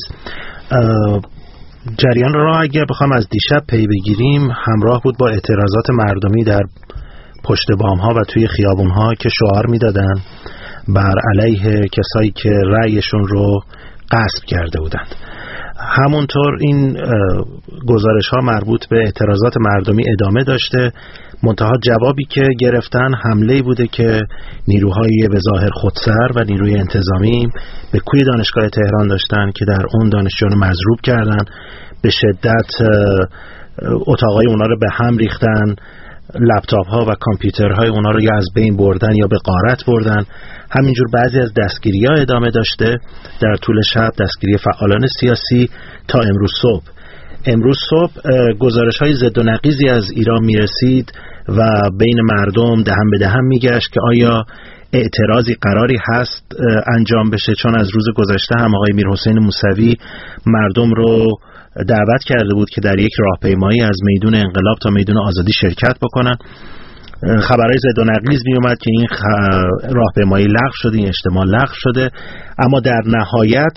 جریان را اگر بخوام از دیشب پی بگیریم همراه بود با اعتراضات مردمی در پشت بام‌ها و توی خیابون‌ها که شعار می‌دادن بر علیه کسایی که رأیشون رو غصب کرده بودند. همونطور این گزارش‌ها مربوط به اعتراضات مردمی ادامه داشته، منتها جوابی که گرفتن حمله‌ای بوده که نیروهای به ظاهر خودسر و نیروی انتظامی به کوی دانشگاه تهران داشتن که در اون دانشجویان مضروب کردن، به شدت اتاقای اونا رو به هم ریختن، لپتاپ ها و کامپیوترهای اونا رو یا از بین بردن یا به غارت بردن. همینجور بعضی از دستگیری ها ادامه داشته در طول شب، دستگیری فعالان سیاسی تا امروز صبح گزارش های ضد و نقیضی از ایران میرسید و بین مردم دهن به دهن میگشت که آیا اعتراضی قراری هست انجام بشه، چون از روز گذشته هم آقای میرحسین موسوی مردم رو دعوت کرده بود که در یک راهپیمایی از میدون انقلاب تا میدون آزادی شرکت بکنن. خبرهای ضد و نقیض می اومد که این راهپیمایی لغو شده، این اجتماع لغو شده، اما در نهایت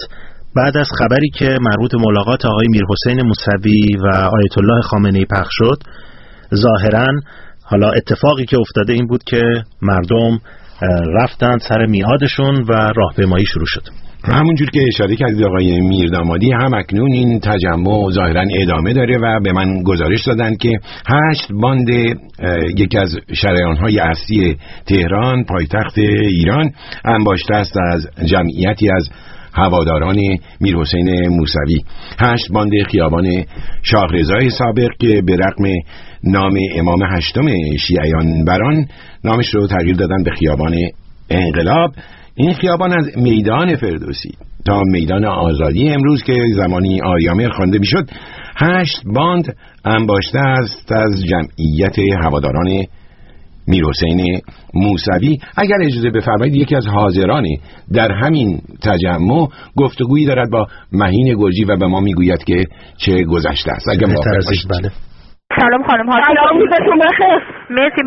بعد از خبری که مربوط به ملاقات آقای میرحسین موسوی و آیت الله خامنه‌ای پخش شد، ظاهراً حالا اتفاقی که افتاده این بود که مردم رفتن سر میعادشون و راهپیمایی شروع شد. همونجور که اشاره کردید آقای میردامادی، هم اکنون این تجمع ظاهراً ادامه داره و به من گزارش دادن که 8 باند یکی از شریان‌های اصلی تهران پایتخت ایران انباشته است از جمعیتی از هواداران میرحسین موسوی. 8 باند خیابان شاه رضای سابق که به رغم نام امام هشتم شیعیان بران نامش رو تغییر دادن به خیابان انقلاب. این خیابان از میدان فردوسی تا میدان آزادی امروز که زمانی آریامر خوانده میشد 8 باند انباشته است از جمعیت هواداران میرحسین موسوی. اگر اجازه بفرمایید یکی از حاضران در همین تجمع گفتگویی دارد با مهین گرجی و به ما میگوید که چه گذشته است. اگر موافق باشید. بله. سلام خانم ها. سلام روزتون بخیر. مرسی.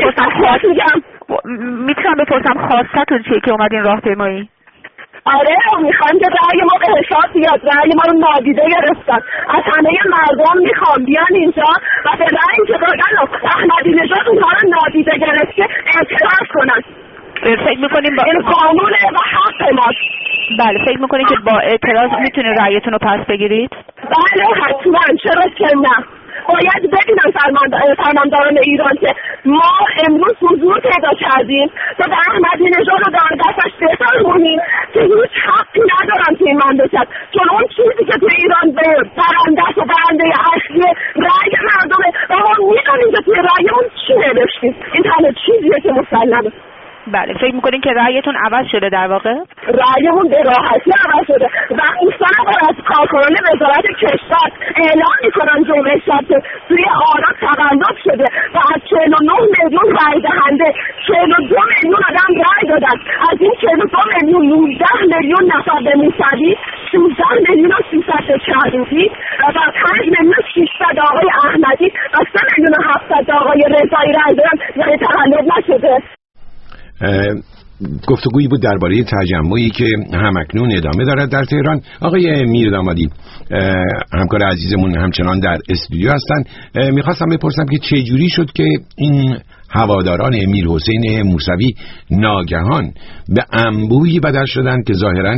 میتونم بپرسم خواستتون چیه که اومدین راهپیمایی؟ آره میخوام که رأی ما به حساب بیاد، رأی ما رو نادیده گرفتن، از همه مردم میخوام بیان اینجا و به رأی که دادن احمدی نژاد اونها رو نادیده گرفته اعتراض کنن. فکر میکنیم با این قانونه و حق ماست. بله، فکر میکنید که با اعتراض میتونید رأیتون رو پس بگیرید؟ بله حتما، چرا که نه. باید ببینن فرمانداران ایران که ما امروز حضور پیدا کردیم و به احمدی نژاد رو در دستش بفرمونیم که هیچ حقی ندارن که این مملکت، چون اون چیزی که تو ایران به برندست و برنده اصلی رأی مردمه و ما میدونیم که توی رأی اون چی نوشتیم. این تنها چیزیه که مسلمه. بله، فکر میکنین که رأیتون عوض شده در واقع؟ رأیمون به راحتی عوض شده و دوستان از کارکنان وزارت کشور اعلام میکنن جمعه شب که توی آرا تقلب شده و از 49 میلیون رأی دهنده 42 میلیون آدم رأی دادن. از این 42 میلیون 19 میلیون نفر به موسوی، 16 میلیون و 300 به کروبی و 5 میلیون و 600 آقای احمدی و 3 میلیون و 700 آقای رضایی رأی دادن. یعنی تقلب نشده. گفتگویی بود درباره تجمعی که همکنون ادامه دارد در تهران. آقای میردامادی، همکار عزیزمون همچنان در استودیو هستند. میخواستم بپرسم که چه جوری شد که این هواداران میرحسین موسوی ناگهان به انبوهی بدل شدند که ظاهراً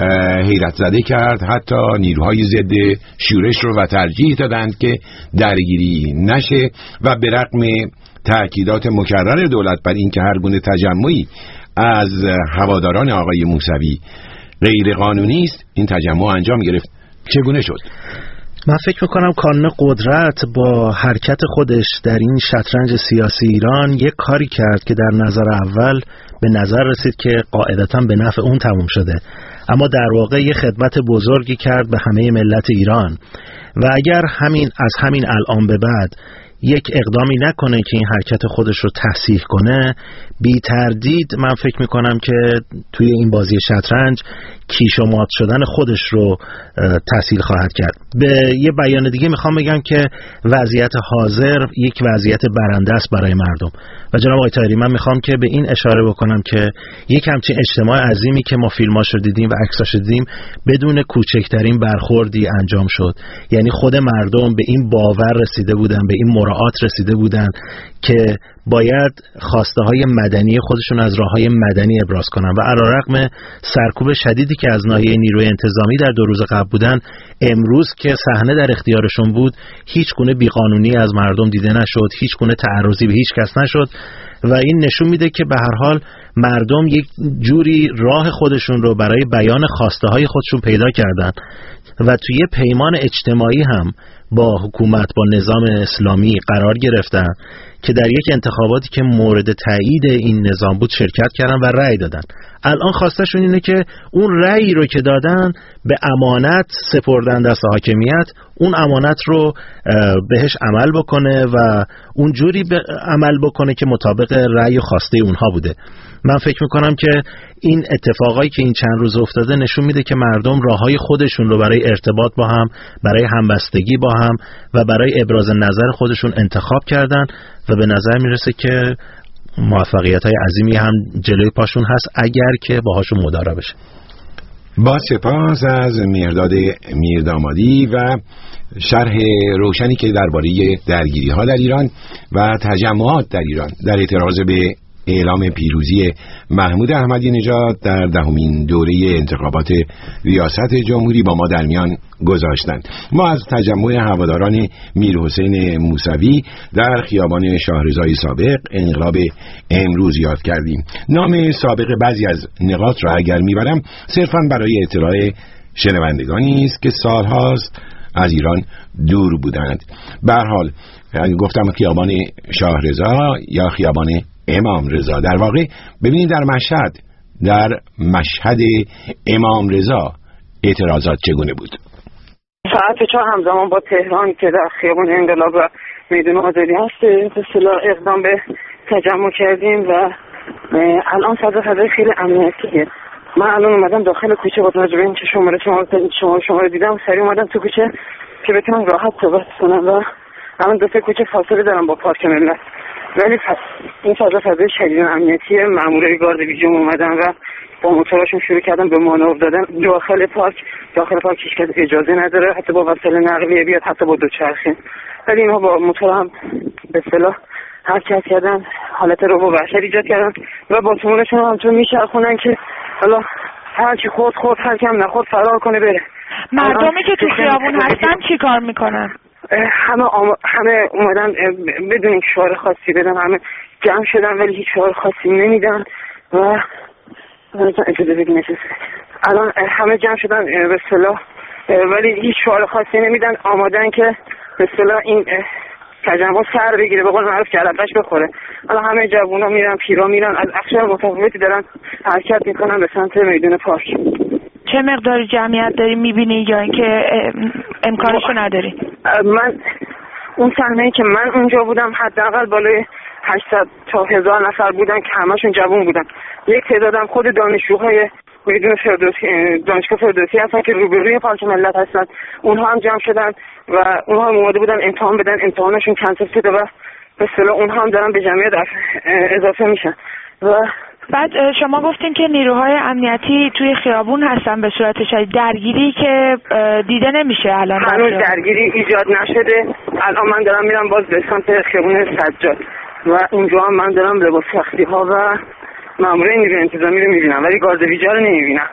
حیرت زده کرد، حتی نیروهای ضد شورش رو و ترجیح دادند که درگیری نشه و به رغم تأکیدات مکرر دولت بر این که هر گونه تجمعی از هواداران آقای موسوی غیر قانونی است، این تجمع انجام گرفت. چگونه شد؟ من فکر میکنم کانون قدرت با حرکت خودش در این شطرنج سیاسی ایران یک کاری کرد که در نظر اول به نظر رسید که قاعدتاً به نفع اون تموم شده، اما در واقع یک خدمت بزرگی کرد به همه ملت ایران و اگر از همین الان به بعد یک اقدامی نکنه که این حرکت خودش رو تصحیح کنه، بی تردید من فکر میکنم که توی این بازی شطرنج کیش و مات شدن خودش رو تسهیل خواهد کرد. به یه بیان دیگه میخوام بگم که وضعیت حاضر یک وضعیت برنده است برای مردم و جناب آقای طاهری من میخوام که به این اشاره بکنم که یک همچین اجتماع عظیمی که ما فیلماش رو دیدیم و عکساش رو دیدیم بدون کوچکترین برخوردی انجام شد. یعنی خود مردم به این باور رسیده بودن، به این مراعات رسیده بودن که باید خواسته های مدنی خودشون از راه های مدنی ابراز کنن و علیرغم سرکوب شدیدی که از ناحیه نیروی انتظامی در 2 روز قبل بودن، امروز که صحنه در اختیارشون بود هیچ گونه بیقانونی از مردم دیده نشد، هیچ گونه تعرضی به هیچ کس نشد و این نشون میده که به هر حال مردم یک جوری راه خودشون رو برای بیان خواسته های خودشون پیدا کردن و توی پیمان اجتماعی هم با حکومت، با نظام اسلامی قرار گرفتن که در یک انتخاباتی که مورد تایید این نظام بود شرکت کردن و رأی دادن. الان خواستشون اینه که اون رأی رو که دادن به امانت سپردن دست حاکمیت، اون امانت رو بهش عمل بکنه و اون جوری عمل بکنه که مطابق رأی و خواسته اونها بوده. من فکر میکنم که این اتفاقایی که این چند روز افتاده نشون میده که مردم راههای خودشون رو برای ارتباط با هم، برای همبستگی با هم و برای ابراز نظر خودشون انتخاب کردن و به نظر میرسه که موفقیت‌های عظیمی هم جلوی پاشون هست اگر که باهاشون مدارا بشه. با سپاس از مهرداد میردامادی و شرح روشنی که درباره درگیری ها در ایران و تجمعات در ایران در اعتراض به اعلام پیروزی محمود احمدی نژاد در 10مین دوره انتخابات ریاست جمهوری با ما در میان گذاشتند. ما از تجمع هواداران میرحسین موسوی در خیابان شاهرضای سابق انقلاب امروز یاد کردیم. نام سابق بعضی از نقاط را اگر میبرم صرفاً برای اطلاع شنوندگانی است که سالهاست از ایران دور بودند. به هر حال گفتم خیابان شاهرضا یا خیابان امام رضا. در واقع ببینید در مشهد امام رضا اعتراضات چگونه بود. ساعت 4 همزمان با تهران که در خیابان انقلاب و میدان آزادی هست به اصطلاح اقدام به تجمع کردیم و الان فضای خیلی امنیتیه. من الان اومدم داخل کوچه با توجه به اینکه شما دیدم سریع اومدم تو کوچه که بتونم راحت صحبت کنم و الان 2 کوچه فاصله دارم با پارک ملت، ولی این فضای شدید امنیتیه. مامورای گارد ویژه اومدن و با موتوراشون شروع کردن به مانور دادن داخل پارک هیچ کس اجازه نداره حتی با وسایل نقلیه بیاد، حتی با دوچرخه، ولی اینها با موتور هم به اصطلاح حرکت کردن، حالت رو با وحشت ایجاد کردن و با تومونشون هم تو میچرخونن که حالا هر چی خورد هر کم نخورد فرار کنه بره. مردمی که تو خیابون هستن چی کار میکنن؟ همه اومدن بدون اینکه شعار خاصی بدن، همه جمع شدن ولی هیچ شعار خاصی نمیدن و اجازه بدین الان همه جمع شدن به اصطلاح ولی هیچ شعار خاصی نمیدن، آمادن که به اصطلاح این تجمع سر بگیره، به قول معروف جلبش بخوره. الان همه جوونا میرن، پیرا میرن، از اقشار متفاوتی دارن حرکت میکنن به سمت میدان پارک. چه مقدار جمعیت داری میبینی یا اینکه امکانشو نداری؟ من اون صحنه‌ای که من اونجا بودم حداقل بالای 800 تا 1000 نفر بودن که همشون جوان بودن. یک تعدادم خود دانشجوهای میدون دانشگاه فردوسی هستن که روبروی پارک ملت هستن، اونها هم جمع شدن و اونها هم اومده بودن امتحان بدن، امتحانشون کنسل شده و به اصطلاح اونها هم دارن به جمعیت اضافه میشن. و بعد شما گفتین که نیروهای امنیتی توی خیابون هستن به صورت شدید، درگیری که دیده نمیشه الان؟ هنوز درگیری ایجاد نشده. الان من دارم میرم باز به سمت خیابون سجاد و اونجا هم من دارم لباس سختی ها و مامورای نیروی انتظامی رو میبینم ولی گارد ویژه رو نمیبینم.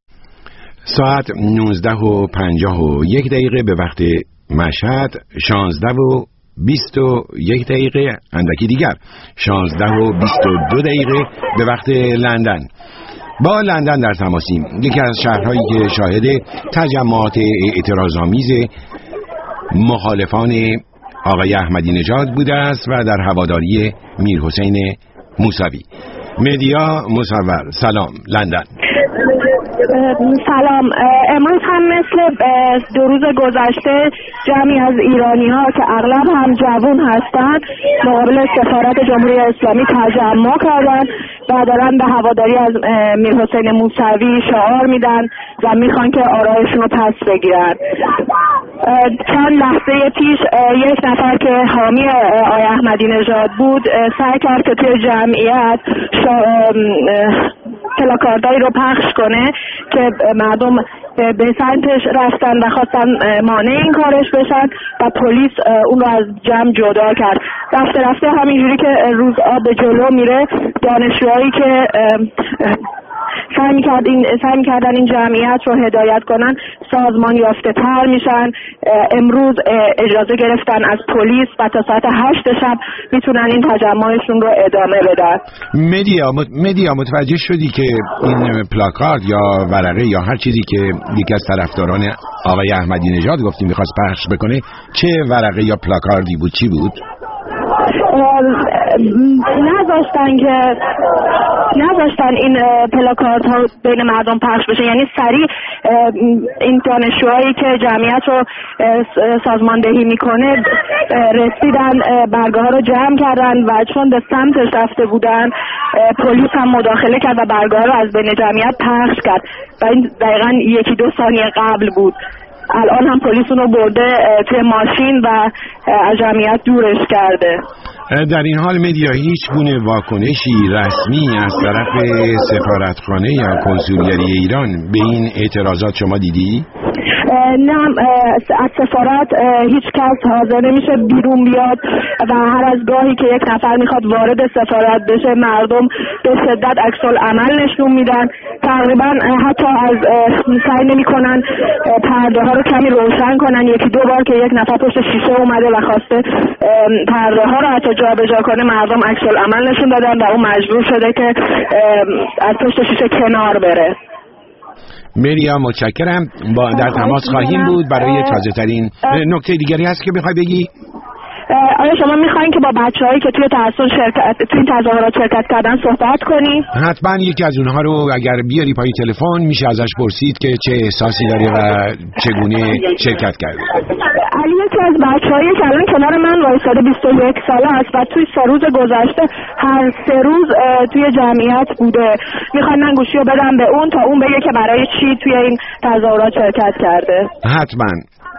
ساعت 19:51 به وقت مشهد، 16:21 اندکی دیگر 16:22 به وقت لندن. با لندن در تماسیم، یکی از شهرهایی که شاهد تجمعات اعتراض‌آمیز مخالفان آقای احمدی نژاد بوده است و در هواداری میرحسین موسوی. مدیا مصور. سلام لندن. سلام. امروز هم مثل 2 روز گذشته جمعی از ایرانی‌ها که اغلب هم جوان هستند مقابل سفارت جمهوری اسلامی تجمع کردن و دارن به هواداری از میرحسین موسوی شعار میدن و میخوان که آرایشون رو پس بگیرن. چند لحظه پیش یک نفر که حامی آقای احمدی نژاد بود سعی کرد که توی جمعیت پلاکاردهایی رو پخش کنه که مردم به سمتش رفتن و خواستن مانع این کارش بشن و پلیس اون رو از جمع جدا کرد. رفته همینجوری که روزها به جلو میره، دانشجوهایی که سعی کردن این جمعیت رو هدایت کنن سازمان یافته تر میشن. امروز اجازه گرفتن از پلیس و تا ساعت 8 شب میتونن این تجمعشون رو ادامه بدن. مدیا متوجه شدی که این پلاکارد یا ورقه یا هر چیزی که یکی از طرفداران آقای احمدی نژاد گفتیم میخواست پخش بکنه چه ورقه یا پلاکاردی بود؟ چی بود؟ نذاشتن این پلاکارد ها بین مردم پخش بشه، یعنی سریع این دانشجوهایی که جمعیت رو سازماندهی میکنه رسیدن برگه ها رو جمع کردن و چون به سمتش رفته بودن پلیس هم مداخله کرد و برگه ها رو از بین جمعیت پخش کرد و این دقیقا 1-2 ثانیه قبل بود. الان هم پلیس اونو برده توی ماشین و از جمعیت دورش کرده. در این حال مدیا هیچ گونه واکنشی رسمی از طرف سفارتخانه یا کنسولگری ایران به این اعتراضات شما دیدی؟ نه، از سفارت هیچ کس حاضر نمیشه بیرون بیاد و هر از گاهی که یک نفر میخواد وارد سفارت بشه مردم به شدت عکس‌العمل نشون میدن. تقریبا حتی از سعی نمیکنن پرده ها رو کمی روشن کنن. یکی دو بار که یک نفر پشت شیشه اومده و خواسته پرده ها رو حتی جابجا کنه مردم عکس‌العمل نشون دادن و اون مجبور شده که از پشت شیشه کنار بره. مریا متشکرم. در تماس خواهیم بود برای تازه ترین. نکته دیگری هست که بخوای بگی؟ آیا شما میخواین که با بچه‌هایی که توی این تظاهرات شرکت کردن صحبت کنی؟ حتما یکی از اونها رو اگر بیاری پای تلفن میشه ازش پرسید که چه احساسی داره و چگونه شرکت کرده. علی یکی از بچه‌هایی که الان کنار من وایساده 21 ساله است و توی 3 روز گذشته هر 3 روز توی جمعیت بوده. میخوان من گوشیو بدم به اون تا اون بگه که برای چی توی این تظاهرات شرکت کرده. حتما.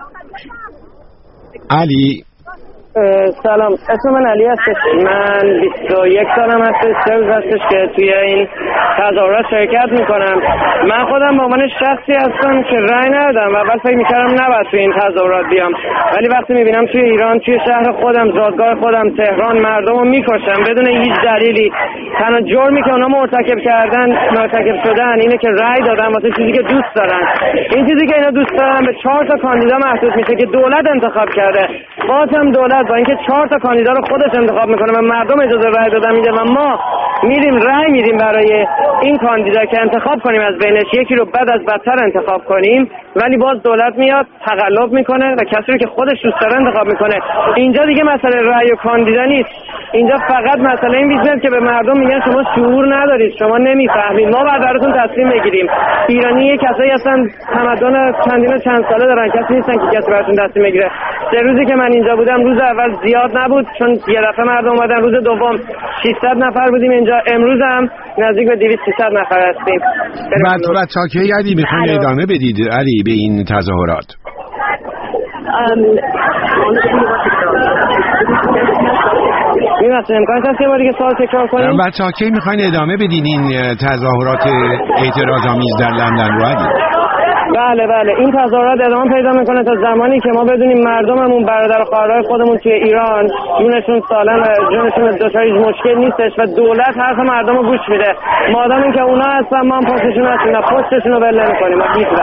علی سلام، اسم من علی هستش. من 21 سالم هستش. 3 روز هستش که توی این تظاهرات شرکت میکنم. من خودم به عنوان شخصی هستم که رأی ندادم و اول فکر میکردم نباید توی این تظاهرات بیام، ولی وقتی میبینم توی ایران، توی شهر خودم، زادگاه خودم تهران، مردم رو میکشن بدون هیچ دلیلی، تنها جرمی که اونا مرتکب شدن اینه که رأی دادن واسه چیزی که دوست دارن. این چیزی که اینا دوست دارن به 4 تا کاندیدا محدود میشه که دولت انتخاب کرده. بازم دولت با اینکه 4 تا کاندیدا رو خودش انتخاب میکنه و مردم اجازه رأی دادن میده و ما میریم رأی میدیم برای این کاندیدا که انتخاب کنیم از بینش یکی رو بعد از بدتر انتخاب کنیم، ولی باز دولت میاد تقلب میکنه و کسی رو که خودش دوست داره انتخاب میکنه. اینجا دیگه مسئله رأی و کاندیدا نیست، اینجا فقط مسئله این بیزنس که به مردم میگن شما شعور ندارید، شما نمیفهمید، ما بعد براتون تصمیم بگیریم. ایرانی کسایی هستن تمدن چند ساله دارن، کسی نیستن که کسی براتون تصمیم بگیره. 3 روزی که من اینجا بودم روز اول زیاد نبود چون یه دفعه مردم اومدن، روز دوم 600 نفر بودیم اینجا، امروز هم نزدیک به 200-300 نفر هستیم. و تا کی علی میخواین ادامه بدید علی به این تظاهرات؟ می‌خواستم امکانش هست یه بار دیگه سوال تکرار کنیم؟ و تا کی میخواین ادامه بدید این تظاهرات اعتراض‌آمیز در لندن رو علی؟ بله این تظاهرات ادامه پیدا میکنه تا زمانی که ما بدونیم مردممون، برادر و خواهرای خودمون توی ایران جونشون سالم و جونشون دچار هیچ مشکل نیستش و دولت حرف مردم رو گوش میده. مادام که اونا هستن ما هم پشتشون هستیم و پشتشون رو بل نمی‌کنیم.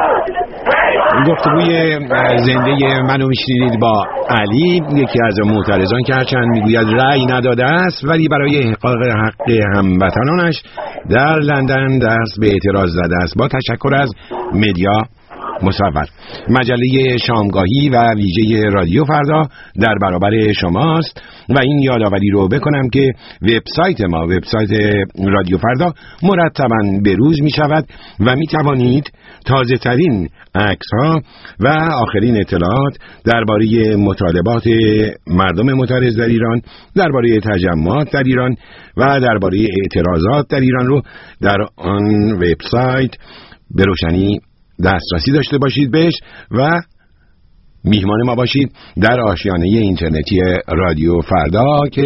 گفتگوی زنده منو میشنیدید با علی، یکی از معترضان که هرچند میگوید رأی نداده است ولی برای احقاق حق هموطنانش در لندن دست به اعتراض زده است. با تشکر از مدیا مصور. مجله شامگاهی و ویژه رادیو فردا در برابر شماست و این یادآوری رو بکنم که وبسایت ما، وبسایت رادیو فردا، مرتباً بروز می شود و می توانید تازه ترین عکس ها و آخرین اطلاعات درباره مطالبات مردم معترض در ایران، درباره تجمعات در ایران و درباره اعتراضات در ایران رو در آن وبسایت به روشنی دسترسی داشته باشید بهش و میهمان ما باشید در آشیانه اینترنتی رادیو فردا که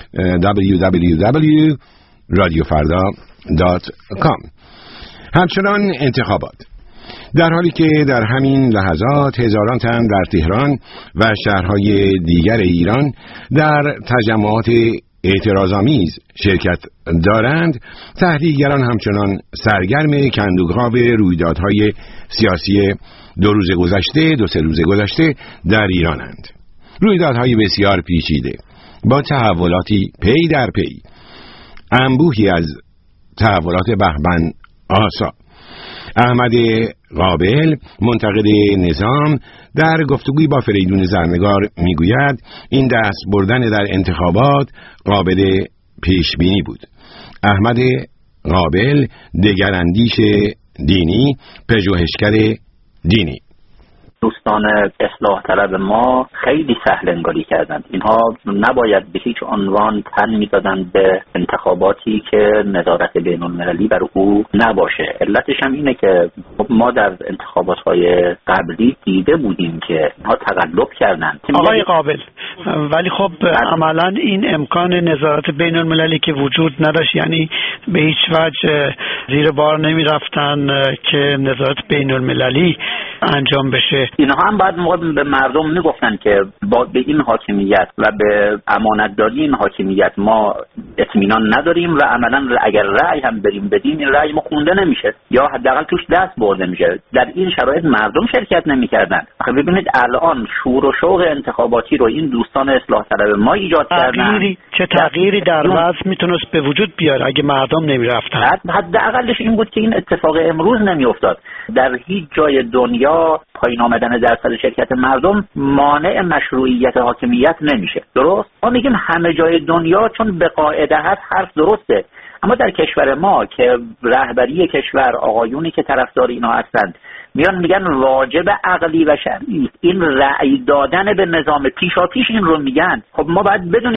www.radiofarda.com. همچنان انتخابات، در حالی که در همین لحظات هزاران تن در تهران و شهرهای دیگر ایران در تجمعات اعتراض‌آمیز شرکت دارند، تحلیلگران همچنان سرگرم کندوکاو رویدادهای سیاسی 2 روز گذشته، 2-3 روز گذشته در ایرانند. رویدادهای بسیار پیچیده با تحولاتی پی در پی، انبوهی از تحولات بهمن آسا. احمد قابل، منتقد نظام، در گفتگوی با فریدون زرنگار میگوید این دست بردن در انتخابات قابل پیش بینی بود. احمد قابل، دگراندیش دینی، پژوهشگر دینی. دوستان اصلاح طلب ما خیلی سهل انگاری کردند. اینها نباید به هیچ عنوان تن میدادن به انتخاباتی که نظارت بین المللی بر او نباشه. علتش هم اینه که ما در انتخابات‌های قبلی دیده بودیم که اینها تقلب کردند. آقای قابل، ولی خب عملا این امکان نظارت بین المللی که وجود نداشت، یعنی به هیچ وجه زیر بار نمی رفتن که نظارت بین المللی انجام بشه. اینها هم باید به مردم میگفتن که به این حاکمیت و به امانتداری این حاکمیت ما اطمینان نداریم و عملا اگر رأی هم بریم بدیم این رأی ما خونده نمیشه یا حداقل توش دست برده میشه. در این شرایط مردم شرکت نمیکردن. ببینید الان شور و شوق انتخاباتی رو این دوستان اصلاح طلب ما ایجاد کردن. چه تغییری در وضع میتونست به وجود بیاره اگه مردم نمیرفتن؟ حداقلش این بود که این اتفاق امروز نمیافتاد. در هیچ جای دنیا پایین آمدن درصد شرکت مردم مانع مشروعیت حاکمیت نمیشه. درست؟ ما میگیم همه جای دنیا چون به قاعده هست حرف درسته، اما در کشور ما که رهبری کشور آقایونی که طرفدار اینا هستند میان میگن واجب عقلی و شرعی این رأی دادن به نظام پیشاپیش این رو میگن. خب ما باید بدونیم